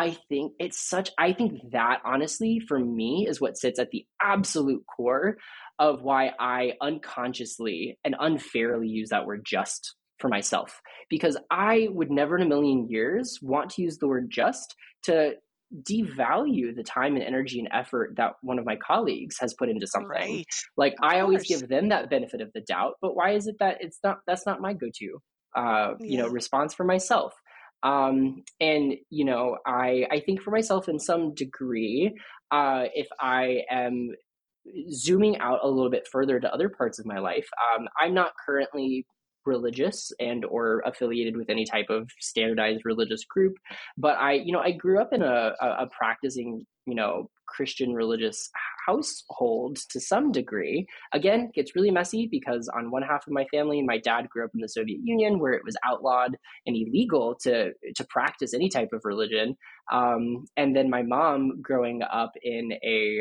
I think that honestly, for me, is what sits at the absolute core of why I unconsciously and unfairly use that word just for myself. Because I would never in a million years want to use the word just to devalue the time and energy and effort that one of my colleagues has put into something. Right. Like, Of I always course. give them that benefit of the doubt, but why is it that that's not my go-to, Yeah. response for myself? And I think for myself in some degree, if I am zooming out a little bit further to other parts of my life, I'm not currently religious and or affiliated with any type of standardized religious group, but I grew up in a practicing, Christian religious household to some degree. Again, gets really messy because on one half of my family, my dad grew up in the Soviet Union, where it was outlawed and illegal to practice any type of religion. And then my mom growing up in a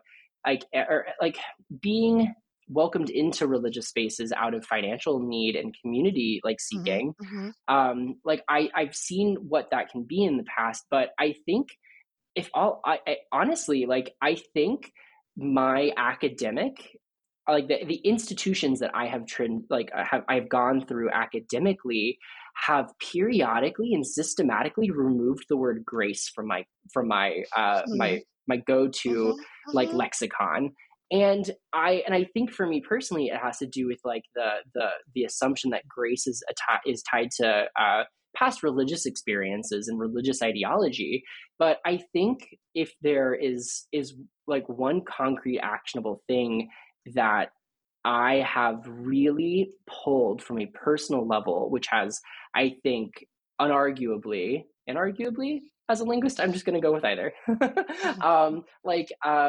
like being welcomed into religious spaces out of financial need and community like Hmm. seeking. Hmm. Like, I've seen what that can be in the past, but I think, if all I honestly, like, I think my academic, like the institutions that I have I've gone through academically, have periodically and systematically removed the word grace from my go-to, Hmm. like, Hmm. lexicon. And I think for me personally, it has to do with like the assumption that grace is tied to, past religious experiences and religious ideology. But I think if there is like one concrete actionable thing that I have really pulled from a personal level, which has, I think, inarguably, as a linguist, I'm just going to go with either. Hmm. Like,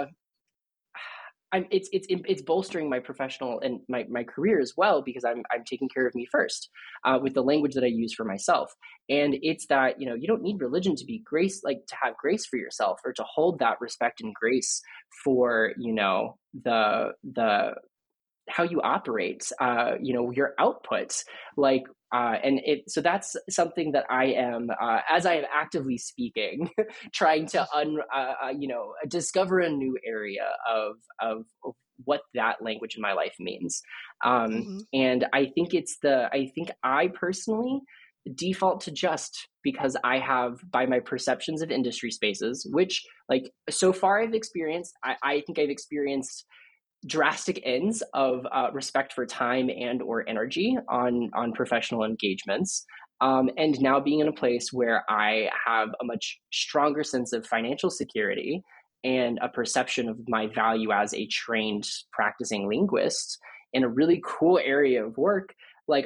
it's bolstering my professional and my career as well, because I'm taking care of me first, with the language that I use for myself. And it's that, you don't need religion to be grace, like to have grace for yourself, or to hold that respect and grace for, the how you operate, your outputs. Like, and it so that's something that I am, as I am actively speaking, trying to discover a new area of what that language in my life means. Hmm. And I think I personally default to just, because I have, by my perceptions of industry spaces, which, like, so far I think I've experienced drastic ends of, respect for time and or energy on professional engagements, and now being in a place where I have a much stronger sense of financial security and a perception of my value as a trained practicing linguist in a really cool area of work. Like,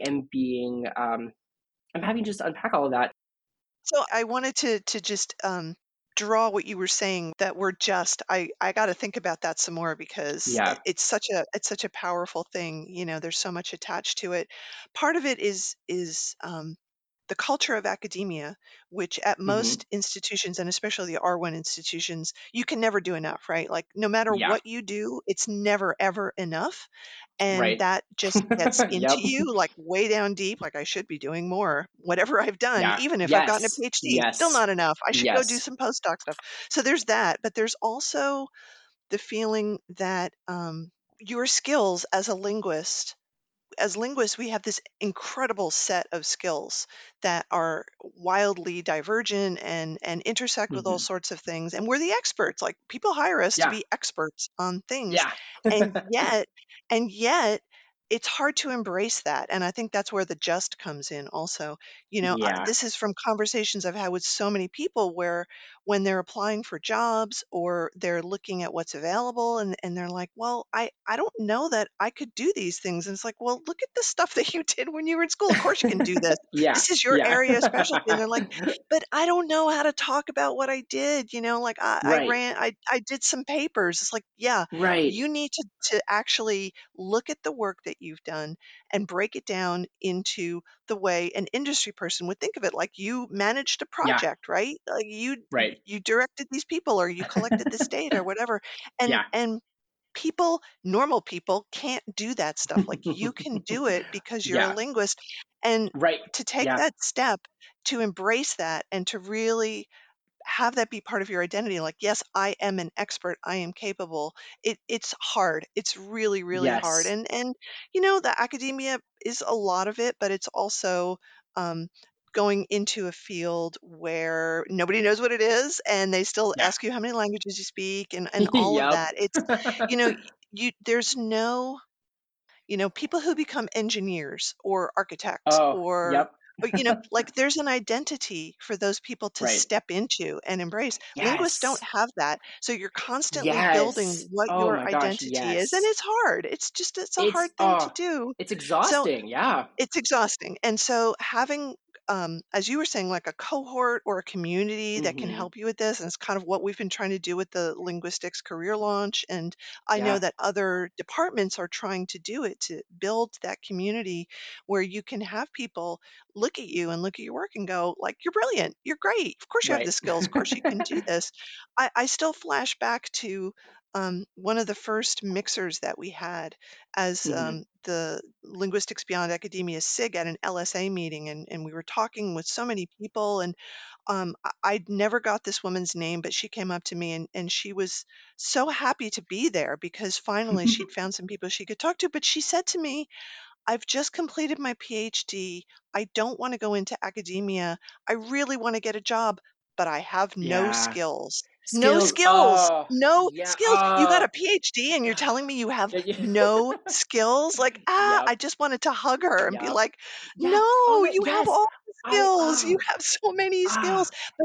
I'm having to just unpack all of that. So I wanted to just draw what you were saying. That word "just." I got to think about that some more because Yeah. it's such a powerful thing. There's so much attached to it. Part of it is the culture of academia, which at Hmm. most institutions, and especially the R1 institutions, you can never do enough, right? Like no matter Yeah. what you do, it's never ever enough. And Right. that just gets into Yep. you like way down deep, like I should be doing more. Whatever I've done, Yeah. even if I've gotten a Yes. PhD, still Yes. not enough. I should go do Yes. some postdoc stuff. So there's that, but there's also the feeling that your skills as linguists, we have this incredible set of skills that are wildly divergent and intersect with all Hmm. sorts of things. And we're the experts. Like people hire us to Yeah. be experts on things. Yeah. And yet it's hard to embrace that. And I think that's where the just comes in also. Yeah. This is from conversations I've had with so many people where when they're applying for jobs or they're looking at what's available and they're like, well, I don't know that I could do these things. And it's like, well, look at the stuff that you did when you were in school. Of course you can do this. Yeah. This is your Yeah. area of specialty. And they're like, but I don't know how to talk about what I did. Like Right. I did some papers. It's like, yeah, Right. you need to actually look at the work that you've done and break it down into the way an industry person would think of it. Like you managed a Yeah. project, right? Like Right. you directed these people or you collected this data or whatever. And Yeah. normal people can't do that stuff. Like you can do it because you're a Yeah. linguist. And Right. to take Yeah. that step, to embrace that and to really have that be part of your identity, like, yes, I am an expert, I am capable. It's hard. It's really, really hard. Yes. And the academia is a lot of it, but it's also um, going into a field where nobody knows what it is, and they still Yeah. ask you how many languages you speak and all of Yep. that. It's you know, you there's no people who become engineers or architects Oh, or yep. like there's an identity for those people to Right. step into and embrace. Linguists don't Yes. have that. So you're constantly building Yes. what Oh your my gosh, identity is. And yes. it's hard. It's a It's hard thing to do. it's So exhausting. Yeah. it's exhausting. And so having, as you were saying, like a cohort or a community that can Hmm. help you with this, and it's kind of what we've been trying to do with the linguistics career launch. And I know Yeah. that other departments are trying to do it to build that community where you can have people look at you and look at your work and go, like, you're brilliant, you're great. Of course you have Right. the skills. Of course you can do this. I still flash back to one of the first mixers that we had as Hmm. the Linguistics Beyond Academia SIG at an LSA meeting, and we were talking with so many people, and I'd never got this woman's name, but she came up to me and she was so happy to be there because finally she'd found some people she could talk to. But she said to me, I've just completed my PhD. I don't want to go into academia. I really want to get a job, but I have no Yeah. skills. No Skills. skills. Oh, No yeah. skills. You got a PhD and you're telling me you have Yeah, no skills? Like, yep. I just wanted to hug her and be Yep. like, Yeah. Oh no, my, you have yes. all the I skills. You have so many skills. ah But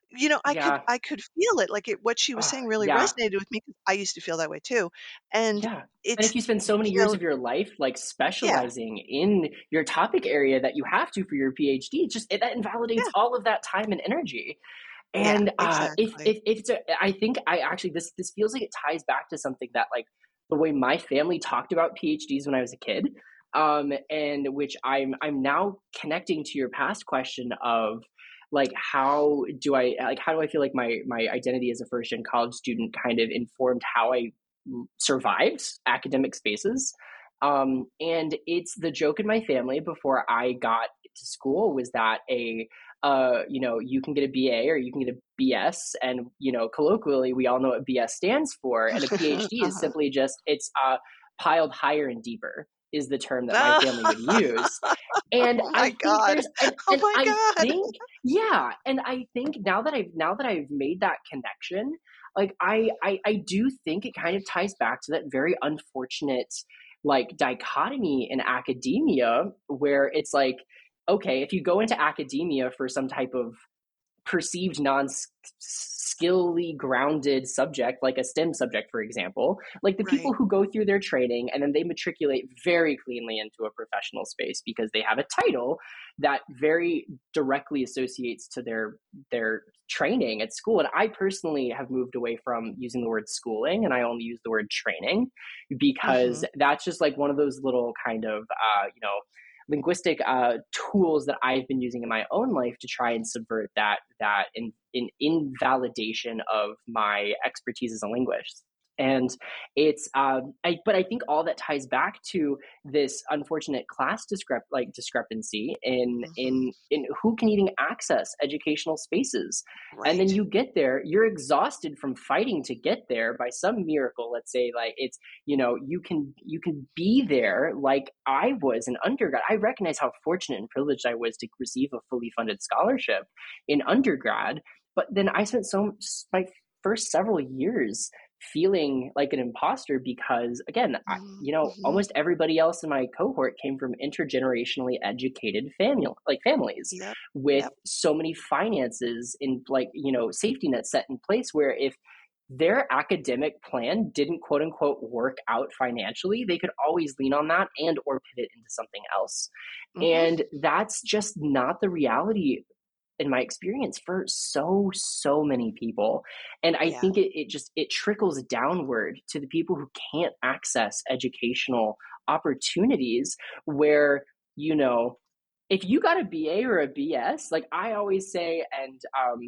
yeah. I could feel it. Like what she was saying really Yeah. resonated with me because I used to feel that way too. And Yeah. And it's, if you spend so many you years know, of your life like yeah, specializing in your topic area that you have to for your PhD, that invalidates yeah, all of that time and energy. yeah, And exactly. if it's I think I actually this feels like it ties back to something that like the way my family talked about PhDs when I was a kid, and which I'm now connecting to your past question of like how do I feel like my identity as a first gen college student kind of informed how I survived academic spaces. And it's the joke in my family before I got to school was that you can get a BA or you can get a BS, and colloquially we all know what BS stands for, and a PhD is Uh-huh. simply just it's piled higher and deeper is the term that my family would Oh use. And my I think God. Oh my I God. think yeah, and I think now that I've made that connection, like I do think it kind of ties back to that very unfortunate like dichotomy in academia where it's like, okay, if you go into academia for some type of perceived non-skillly grounded subject like a STEM subject, for example, like the Right. people who go through their training and then they matriculate very cleanly into a professional space because they have a title that very directly associates to their training at school. And I personally have moved away from using the word schooling and I only use the word training because Hmm. that's just like one of those little kind of linguistic tools that I've been using in my own life to try and subvert that in invalidation of my expertise as a linguist. And it's but I think all that ties back to this unfortunate class discrepancy Hmm. in who can even access educational spaces. And then Right. you get there, you're exhausted from fighting to get there by some miracle. Let's say like it's, you can be there like I was in undergrad. I recognize how fortunate and privileged I was to receive a fully funded scholarship in undergrad. But then I spent my first several years feeling like an imposter because, again, Hmm. almost everybody else in my cohort came from intergenerationally educated families Yep. with Yep. so many finances in, like, safety nets set in place, where if their academic plan didn't quote unquote work out financially, they could always lean on that and or pivot into something else. Hmm. And that's just not the reality in my experience for so many people. And I Yeah. think it trickles downward to the people who can't access educational opportunities, where, you know if you got a BA or a BS, like I always say, and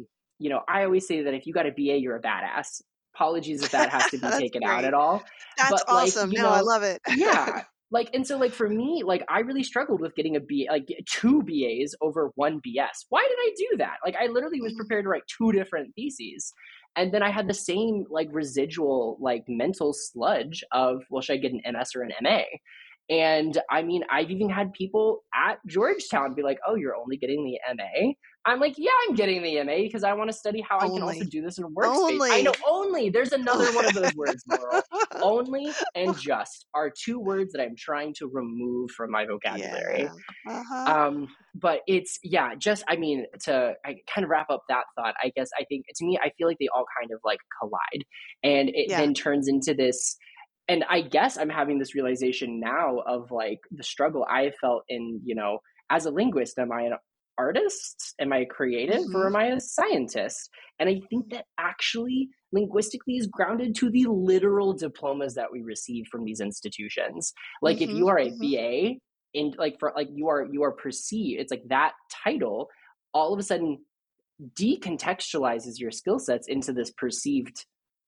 I always say that if you got a BA, you're a badass. Apologies if that has to be That's taken out great. at all. That's But like, awesome. No, I love it. yeah. Like, and so like for me, like I really struggled with getting a B, like two BAs over one BS. Why did I do that? Like I literally was Mhm. prepared to write two different theses. And then I had the same like residual like mental sludge of, well, should I get an MS or an MA? And I mean, I've even had people at Georgetown be like, "Oh, you're only getting the MA?" I'm like, "Yeah, I'm getting the MA because I want to study how I can also Only. do this in a workspace." I know Only. only, there's another one of those words, Laurel. Only and just are two words that I'm trying to remove from my vocabulary. Yeah. Uh-huh. But it's, yeah, just, I mean, to I kind of wrap up that thought, I guess I think to me, I feel like they all kind of like collide, and it Yeah. then turns into this. And I guess I'm having this realization now of like the struggle I felt in, as a linguist. Am I an artist? Am I creative, or Mhm. am I a scientist? And I think that actually linguistically is grounded to the literal diplomas that we receive from these institutions. Like if Mhm. you are a Mhm. BA, and like for like you are perceived, it's like that title all of a sudden decontextualizes your skill sets into this perceived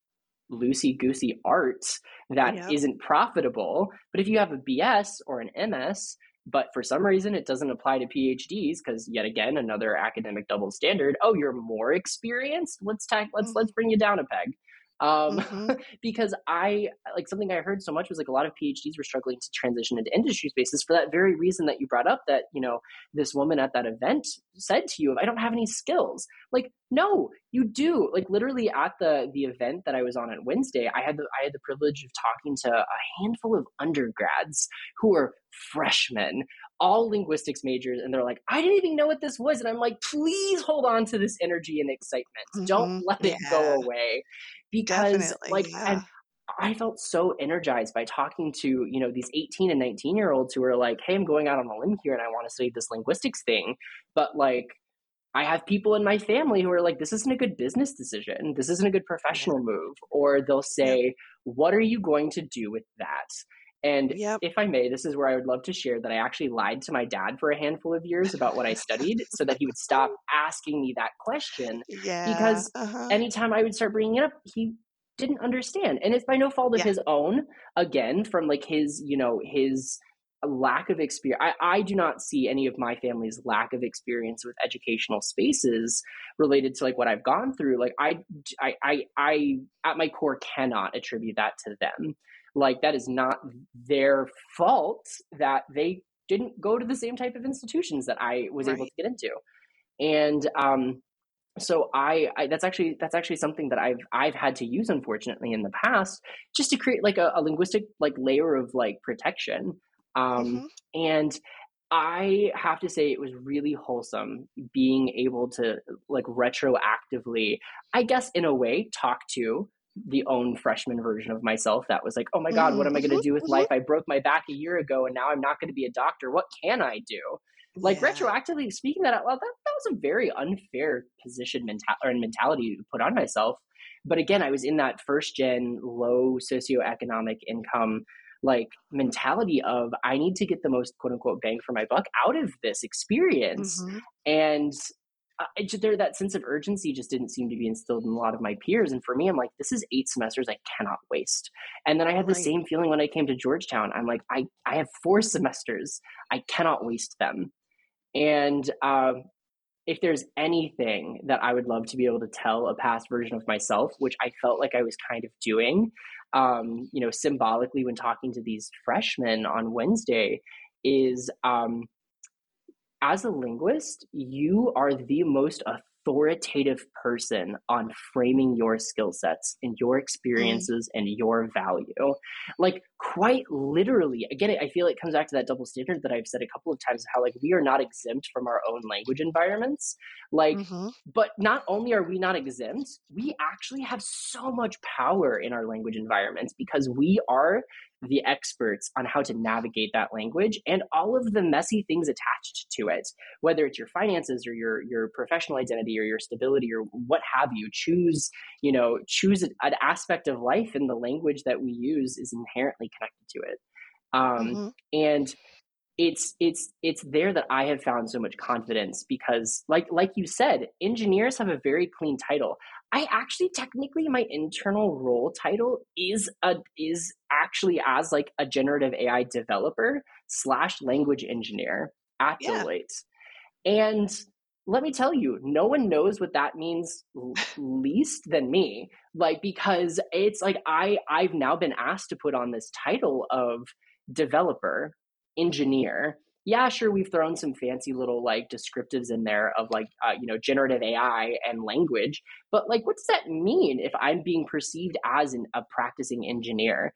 loosey goosey art that Yep. isn't profitable. But if you have a BS or an MS, but for some reason it doesn't apply to PhDs, because yet again another academic double standard. Oh, you're more experienced. Let's Mhm. bring you down a peg. Um, Mhm. because I like something I heard so much was like a lot of PhDs were struggling to transition into industry spaces for that very reason that you brought up. That this woman at that event said to you, "I don't have any skills." Like, no, you do. Like literally at the event that I was on Wednesday, I had the privilege of talking to a handful of undergrads who are freshmen, all linguistics majors, and they're like, "I didn't even know what this was." And I'm like, please hold on to this energy and excitement. Don't Mhm. let it go Yeah. away. Because Definitely. and Yeah. I felt so energized by talking to, these 18 and 19-year-olds who are like, "Hey, I'm going out on a limb here and I want to study this linguistics thing." But like, I have people in my family who are like, "This isn't a good business decision. This isn't a good Yeah. professional move." Or they'll Yep. say, "What are you going to do with that?" And Yep. if I may, this is where I would love to share that I actually lied to my dad for a handful of years about what I studied so that he would stop asking me that question. Yeah. Because Uh-huh. anytime I would start bringing it up, he didn't understand. And it's by no fault of Yeah. his own, again, from like his lack of experience. I do not see any of my family's lack of experience with educational spaces related to like what I've gone through. Like I at my core cannot attribute that to them. Like that is not their fault that they didn't go to the same type of institutions that I was able to Right. get into. And so that's actually something that I've had to use, unfortunately, in the past, just to create like a linguistic like layer of like protection. Mhm. And I have to say it was really wholesome being able to like retroactively, I guess in a way, talk to the own freshman version of myself that was like, "Oh my God, what Mhm. am I going to Mhm. do with Mhm. life? I broke my back a year ago and now I'm not going to be a doctor. What can I do?" Like Yeah. retroactively speaking that out loud, that was a very unfair position mentality to put on myself. But again, I was in that first gen low socioeconomic income like mentality of I need to get the most quote unquote bang for my buck out of this experience. Hmm. And there, that sense of urgency just didn't seem to be instilled in a lot of my peers. And for me, I'm like, this is 8 semesters I cannot waste. And then I had the Right. same feeling when I came to Georgetown. I'm like, I have 4 semesters. I cannot waste them. And if there's anything that I would love to be able to tell a past version of myself, which I felt like I was kind of doing, symbolically when talking to these freshmen on Wednesday, is as a linguist, you are the most authoritative person on framing your skill sets and your Mm. experiences and your value. Like, quite literally, again, I feel it comes back to that double standard that I've said a couple of times, how like we are not exempt from our own language environments. Like, Hmm. but not only are we not exempt, we actually have so much power in our language environments because we are the experts on how to navigate that language and all of the messy things attached to it, whether it's your finances or your professional identity or your stability or what have you. Choose an aspect of life, and the language that we use is inherently connected to it. Hmm. And it's there that I have found so much confidence because like you said, engineers have a very clean title. I actually technically my internal role title is actually as like a generative AI developer slash language engineer at Yeah. Deloitte. And let me tell you, no one knows what that means least than me. Like, because it's like I've now been asked to put on this title of developer, engineer. Yeah, sure, we've thrown some fancy little like descriptives in there of like generative AI and language, but like, what does that mean if I'm being perceived as a practicing engineer?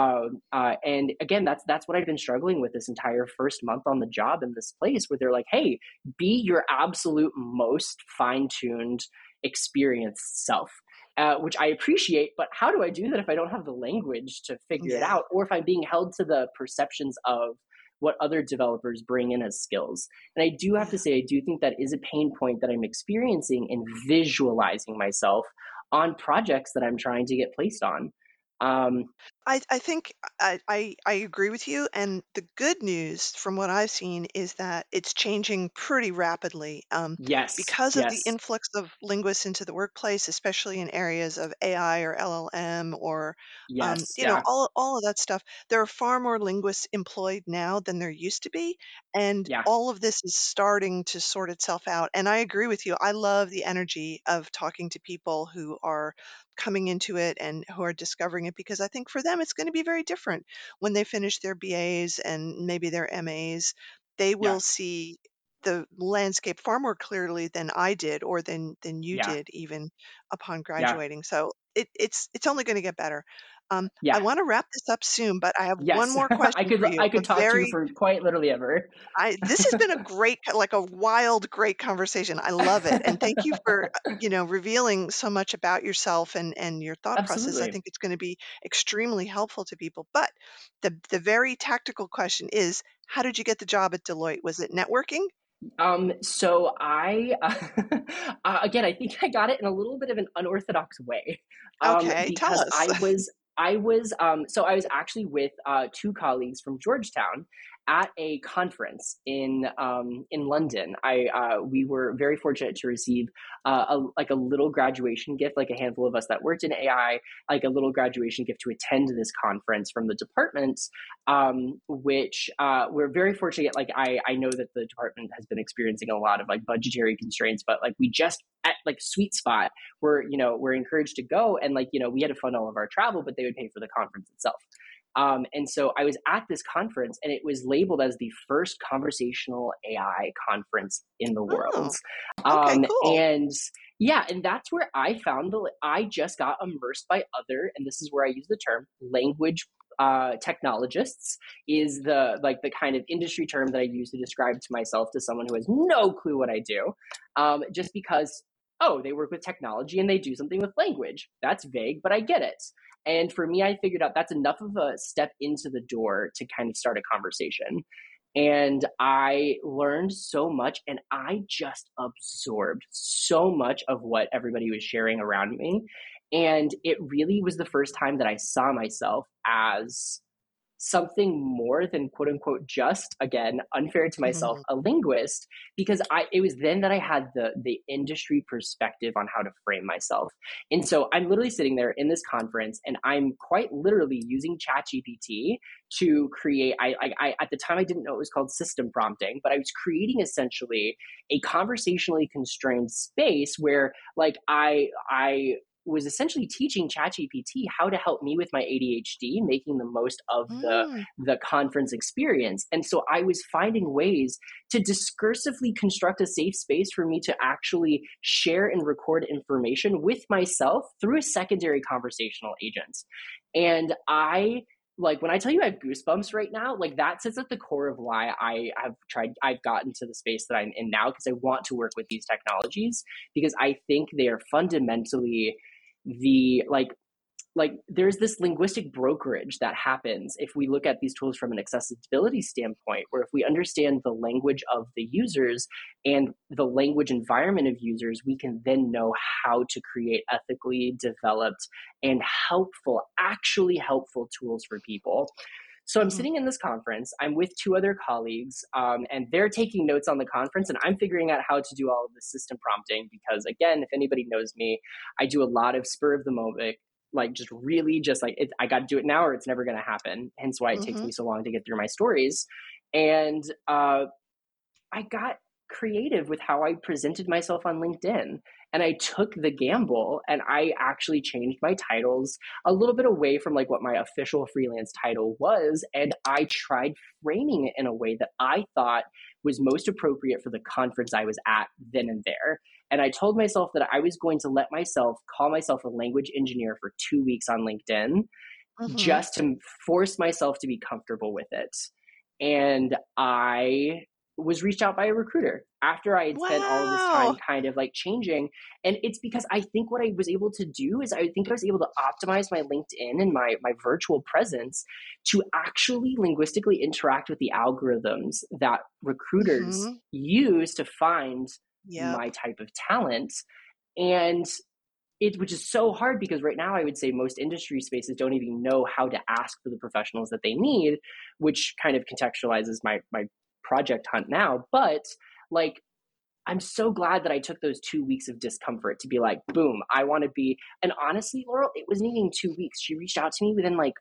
And again, that's what I've been struggling with this entire first month on the job in this place, where they're like, "Hey, be your absolute most fine-tuned, experienced self." Which I appreciate, but how do I do that if I don't have the language to figure it Yeah. out, or if I'm being held to the perceptions of what other developers bring in as skills? And I do have to Yeah. say, I do think that is a pain point that I'm experiencing in visualizing myself on projects that I'm trying to get placed on. Um, I think I agree with you. And the good news from what I've seen is that it's changing pretty rapidly, yes, because of the yes, influx of linguists into the workplace, especially in areas of AI or LLM or, yes, yeah, all of that stuff. There are far more linguists employed now than there used to be. And yeah, all of this is starting to sort itself out. And I agree with you. I love the energy of talking to people who are coming into it and who are discovering it, because I think for them it's going to be very different when they finish their BAs and maybe their MAs. They yeah, will see the landscape far more clearly than I did, or than you yeah, did even upon yeah, graduating. So it's only going to get better. I yeah. want to wrap this up soon, but I have one Yes, more question for I you. A could talk to you very for quite literally ever. this has been a great, like a wild, great conversation. I love it. And thank you for, revealing so much about yourself and your thought process. I Absolutely. think it's going to be extremely helpful to people. But the very tactical question is, how did you get the job at Deloitte? Was it networking? So I, again, I think I got it in a little bit of an unorthodox way, Okay, tell because us. so I was actually with 2 colleagues from Georgetown at a conference in London. We were very fortunate to receive like a little graduation gift, like a handful of us that worked in AI, like a little graduation gift to attend this conference from the department, which we're very fortunate. Like I know that the department has been experiencing a lot of like budgetary constraints, but like we just at like sweet spot where we're encouraged to go, and like we had to fund all of our travel, but they would pay for the conference itself. And so I was at this conference, and it was labeled as the first conversational AI conference in the world. Oh, okay, cool. And yeah, and that's where I found I just got immersed by other, and this is where I use the term language technologists is the kind of industry term that I use to describe to myself to someone who has no clue what I do, just because they work with technology and they do something with language. That's vague, but I get it. And for me, I figured out that's enough of a step into the door to kind of start a conversation. And I learned so much, and I just absorbed so much of what everybody was sharing around me. And it really was the first time that I saw myself as something more than quote unquote just, again, unfair to myself, Mhm. a linguist, because it was then that I had the industry perspective on how to frame myself. And so I'm literally sitting there in this conference and I'm quite literally using ChatGPT to create, I at the time I didn't know it was called system prompting, but I was creating essentially a conversationally constrained space where like I was essentially teaching ChatGPT how to help me with my ADHD, making the most of Mm. the conference experience. And so I was finding ways to discursively construct a safe space for me to actually share and record information with myself through a secondary conversational agent. And I like when I tell you I have goosebumps right now, like that sits at the core of why I've gotten to the space that I'm in now, because I want to work with these technologies, because I think they are fundamentally the like there's this linguistic brokerage that happens if we look at these tools from an accessibility standpoint, where if we understand the language of the users and the language environment of users, we can then know how to create ethically developed and helpful, actually helpful tools for people. So I'm Mhm. sitting in this conference. I'm with two other colleagues, and they're taking notes on the conference, and I'm figuring out how to do all of the system prompting because, again, if anybody knows me, I do a lot of spur of the moment, like just really just like I got to do it now or it's never going to happen. Hence why it takes Mhm. me so long to get through my stories. And I got creative with how I presented myself on LinkedIn. And I took the gamble and I actually changed my titles a little bit away from like what my official freelance title was. And I tried framing it in a way that I thought was most appropriate for the conference I was at then and there. And I told myself that I was going to let myself call myself a language engineer for 2 weeks on LinkedIn Mhm. just to force myself to be comfortable with it. And I was reached out by a recruiter after I had spent all of this time Wow. kind of like changing. And it's because I think what I was able to do is I think I was able to optimize my LinkedIn and my virtual presence to actually linguistically interact with the algorithms that recruiters Mhm. use to find Yep. my type of talent. And it which is so hard because right now I would say most industry spaces don't even know how to ask for the professionals that they need, which kind of contextualizes my project hunt now. But like I'm so glad that I took those 2 weeks of discomfort to be like, boom, I want to be. And honestly, Laurel, it wasn't even 2 weeks. She reached out to me within like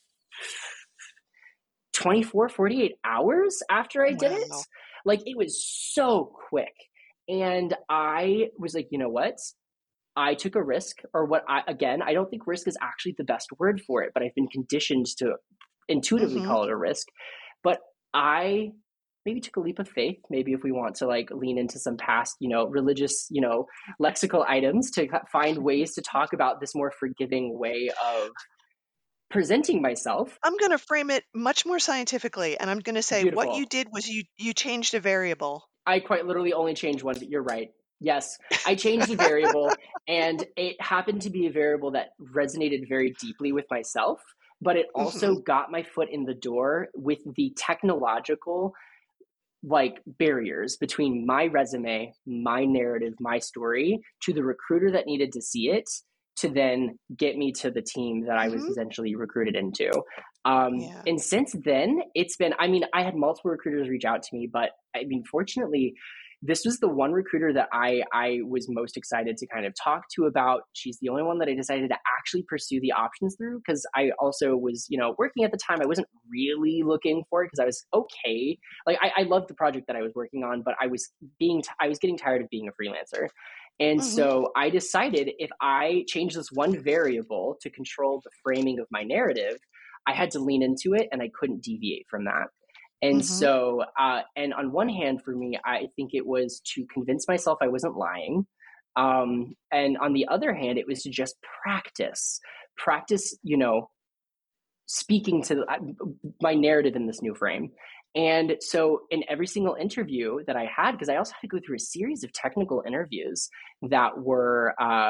24, 48 hours after I did it. Wow. Like it was so quick. And I was like, you know what? I took a risk, or what I, again, I don't think risk is actually the best word for it, but I've been conditioned to intuitively Mhm. call it a risk. But I maybe took a leap of faith, maybe if we want to like lean into some past, religious, lexical items to find ways to talk about this more forgiving way of presenting myself. I'm gonna frame it much more scientifically, and I'm gonna say what you Beautiful. did was you changed a variable. I quite literally only changed one. You're right. Yes, I changed a variable, and it happened to be a variable that resonated very deeply with myself, but it also Mhm. got my foot in the door with the technological like barriers between my resume, my narrative, my story to the recruiter that needed to see it to then get me to the team that I was Mhm. essentially recruited into. Yeah. And since then, it's been, I mean, I had multiple recruiters reach out to me, but I mean, fortunately, this was the one recruiter that I was most excited to kind of talk to about. She's the only one that I decided to actually pursue the options through because I also was, working at the time. I wasn't really looking for it because I was okay. Like I loved the project that I was working on, but I was getting tired of being a freelancer. And Mhm. so I decided if I change this one variable to control the framing of my narrative, I had to lean into it and I couldn't deviate from that. And Mhm. so, and on one hand, for me, I think it was to convince myself I wasn't lying. And on the other hand, it was to just practice, speaking to my narrative in this new frame. And so, in every single interview that I had, because I also had to go through a series of technical interviews that were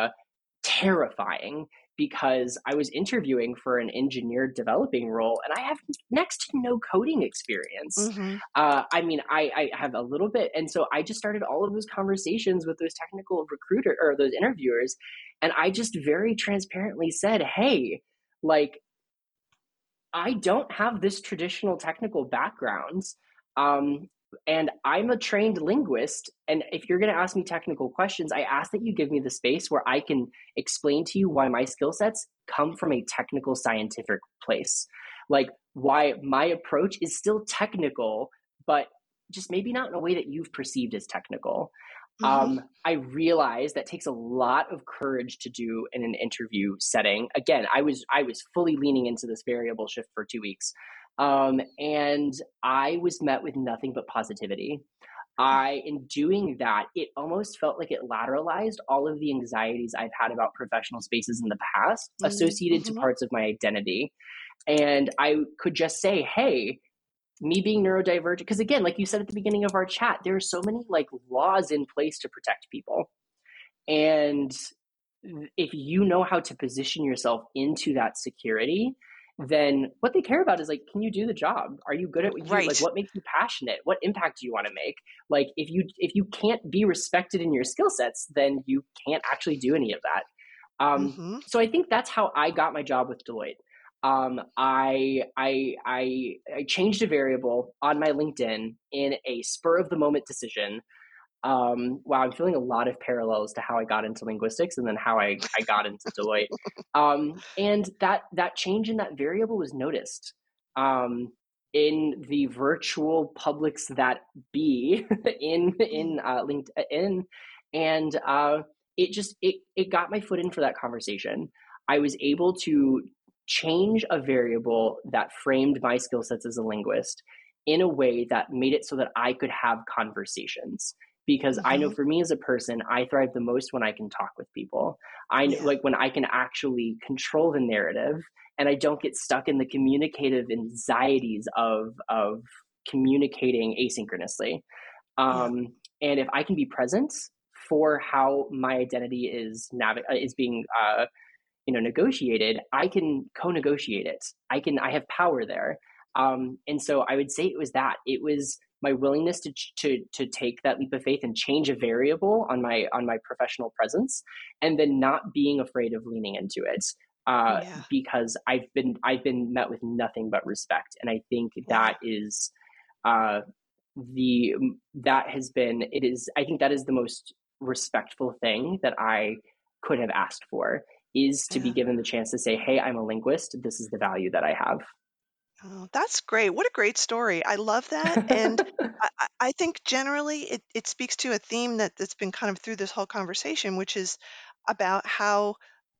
terrifying because I was interviewing for an engineer developing role and I have next to no coding experience. Mhm. I mean, I have a little bit. And so I just started all of those conversations with those technical recruiter or those interviewers. And I just very transparently said, hey, like, I don't have this traditional technical background. Um, and I'm a trained linguist. And if you're going to ask me technical questions, I ask that you give me the space where I can explain to you why my skill sets come from a technical scientific place. Like why my approach is still technical, but just maybe not in a way that you've perceived as technical. Hmm. I realize that takes a lot of courage to do in an interview setting. Again, I was fully leaning into this variable shift for 2 weeks, and I was met with nothing but positivity. In doing that, it almost felt like it lateralized all of the anxieties I've had about professional spaces in the past, associated to Hmm. parts of my identity. And I could just say, hey, me being neurodivergent, because again, like you said at the beginning of our chat, there are so many like laws in place to protect people. And if you know how to position yourself into that security, then what they care about is like, can you do the job? Are you good at what you like? Right. What makes you passionate? What impact do you want to make? Like, if you can't be respected in your skill sets, then you can't actually do any of that. Hmm. So I think that's how I got my job with Deloitte. I changed a variable on my LinkedIn in a spur of the moment decision. Wow, I'm feeling a lot of parallels to how I got into linguistics and then how I got into Deloitte. And that change in that variable was noticed in the virtual publics that be in LinkedIn, and it got my foot in for that conversation. I was able to change a variable that framed my skill sets as a linguist in a way that made it so that I could have conversations, because I know Hmm. for me as a person, I thrive the most when I can talk with people. I Yeah. like when I can actually control the narrative and I don't get stuck in the communicative anxieties of communicating asynchronously. Yeah. Um, and if I can be present for how my identity is being negotiated, I can co-negotiate it. I have power there. And so I would say it was my willingness to take that leap of faith and change a variable on my professional presence, and then not being afraid of leaning into it. Yeah. Because I've been met with nothing but respect, and I think Yeah. that is uh, the that has been it is I think that is the most respectful thing that I could have asked for, is to be Yeah. given the chance to say, hey, I'm a linguist, this is the value that I Oh, that's great. What a great story. I love that. And I think generally it speaks to a theme that's been kind of through this whole conversation, which is about how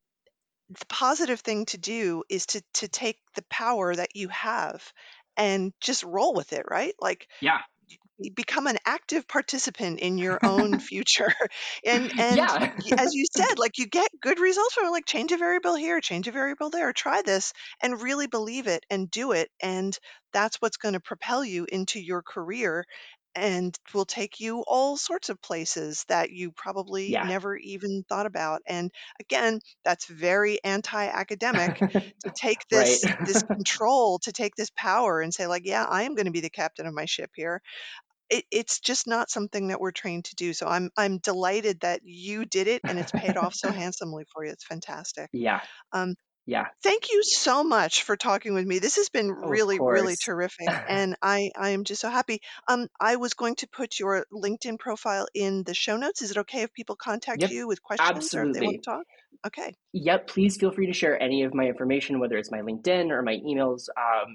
the positive thing to do is to take the power that you have and just roll with it, right? Like yeah. become an active participant in your own future. And Yeah. as you said, like you get good results from it, like change a variable here, change a variable there, try this and really believe it and do it. And that's what's going to propel you into your career and will take you all sorts of places that you probably Yeah. never even thought about. And again, that's very anti-academic to take Right. this control, to take this power and say like, yeah, I am going to be the captain of my ship here. It's just not something that we're trained to do. So I'm delighted that you did it and it's paid off so handsomely for you. It's fantastic. Yeah. Um, Yeah. Thank you so much for talking with me. This has been Oh, of really, really course. terrific, and I am just so happy. I was going to put your LinkedIn profile in the show notes. Is it okay if people contact Yep. you with questions or if they want Absolutely. to talk? Okay, Yep, please feel free to share any of my information, whether it's my LinkedIn or my emails.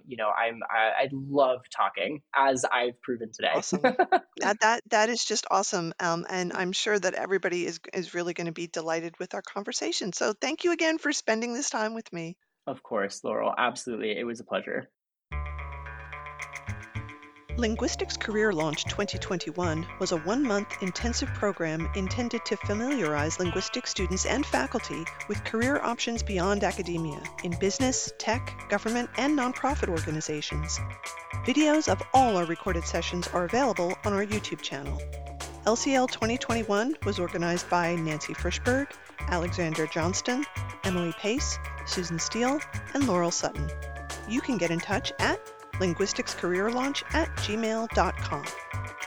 I love talking, as I've proven today. awesome. That is just awesome. And I'm sure that everybody is really going to be delighted with our conversation. So thank you again for spending this time with me. Of course, Laurel. Absolutely. It was a pleasure. Linguistics Career Launch 2021 was a one-month intensive program intended to familiarize linguistics students and faculty with career options beyond academia in business, tech, government, and nonprofit organizations. Videos of all our recorded sessions are available on our YouTube channel. LCL 2021 was organized by Nancy Frischberg, Alexander Johnston, Emily Pace, Susan Steele, and Laurel Sutton. You can get in touch at linguisticscareerlaunch@gmail.com.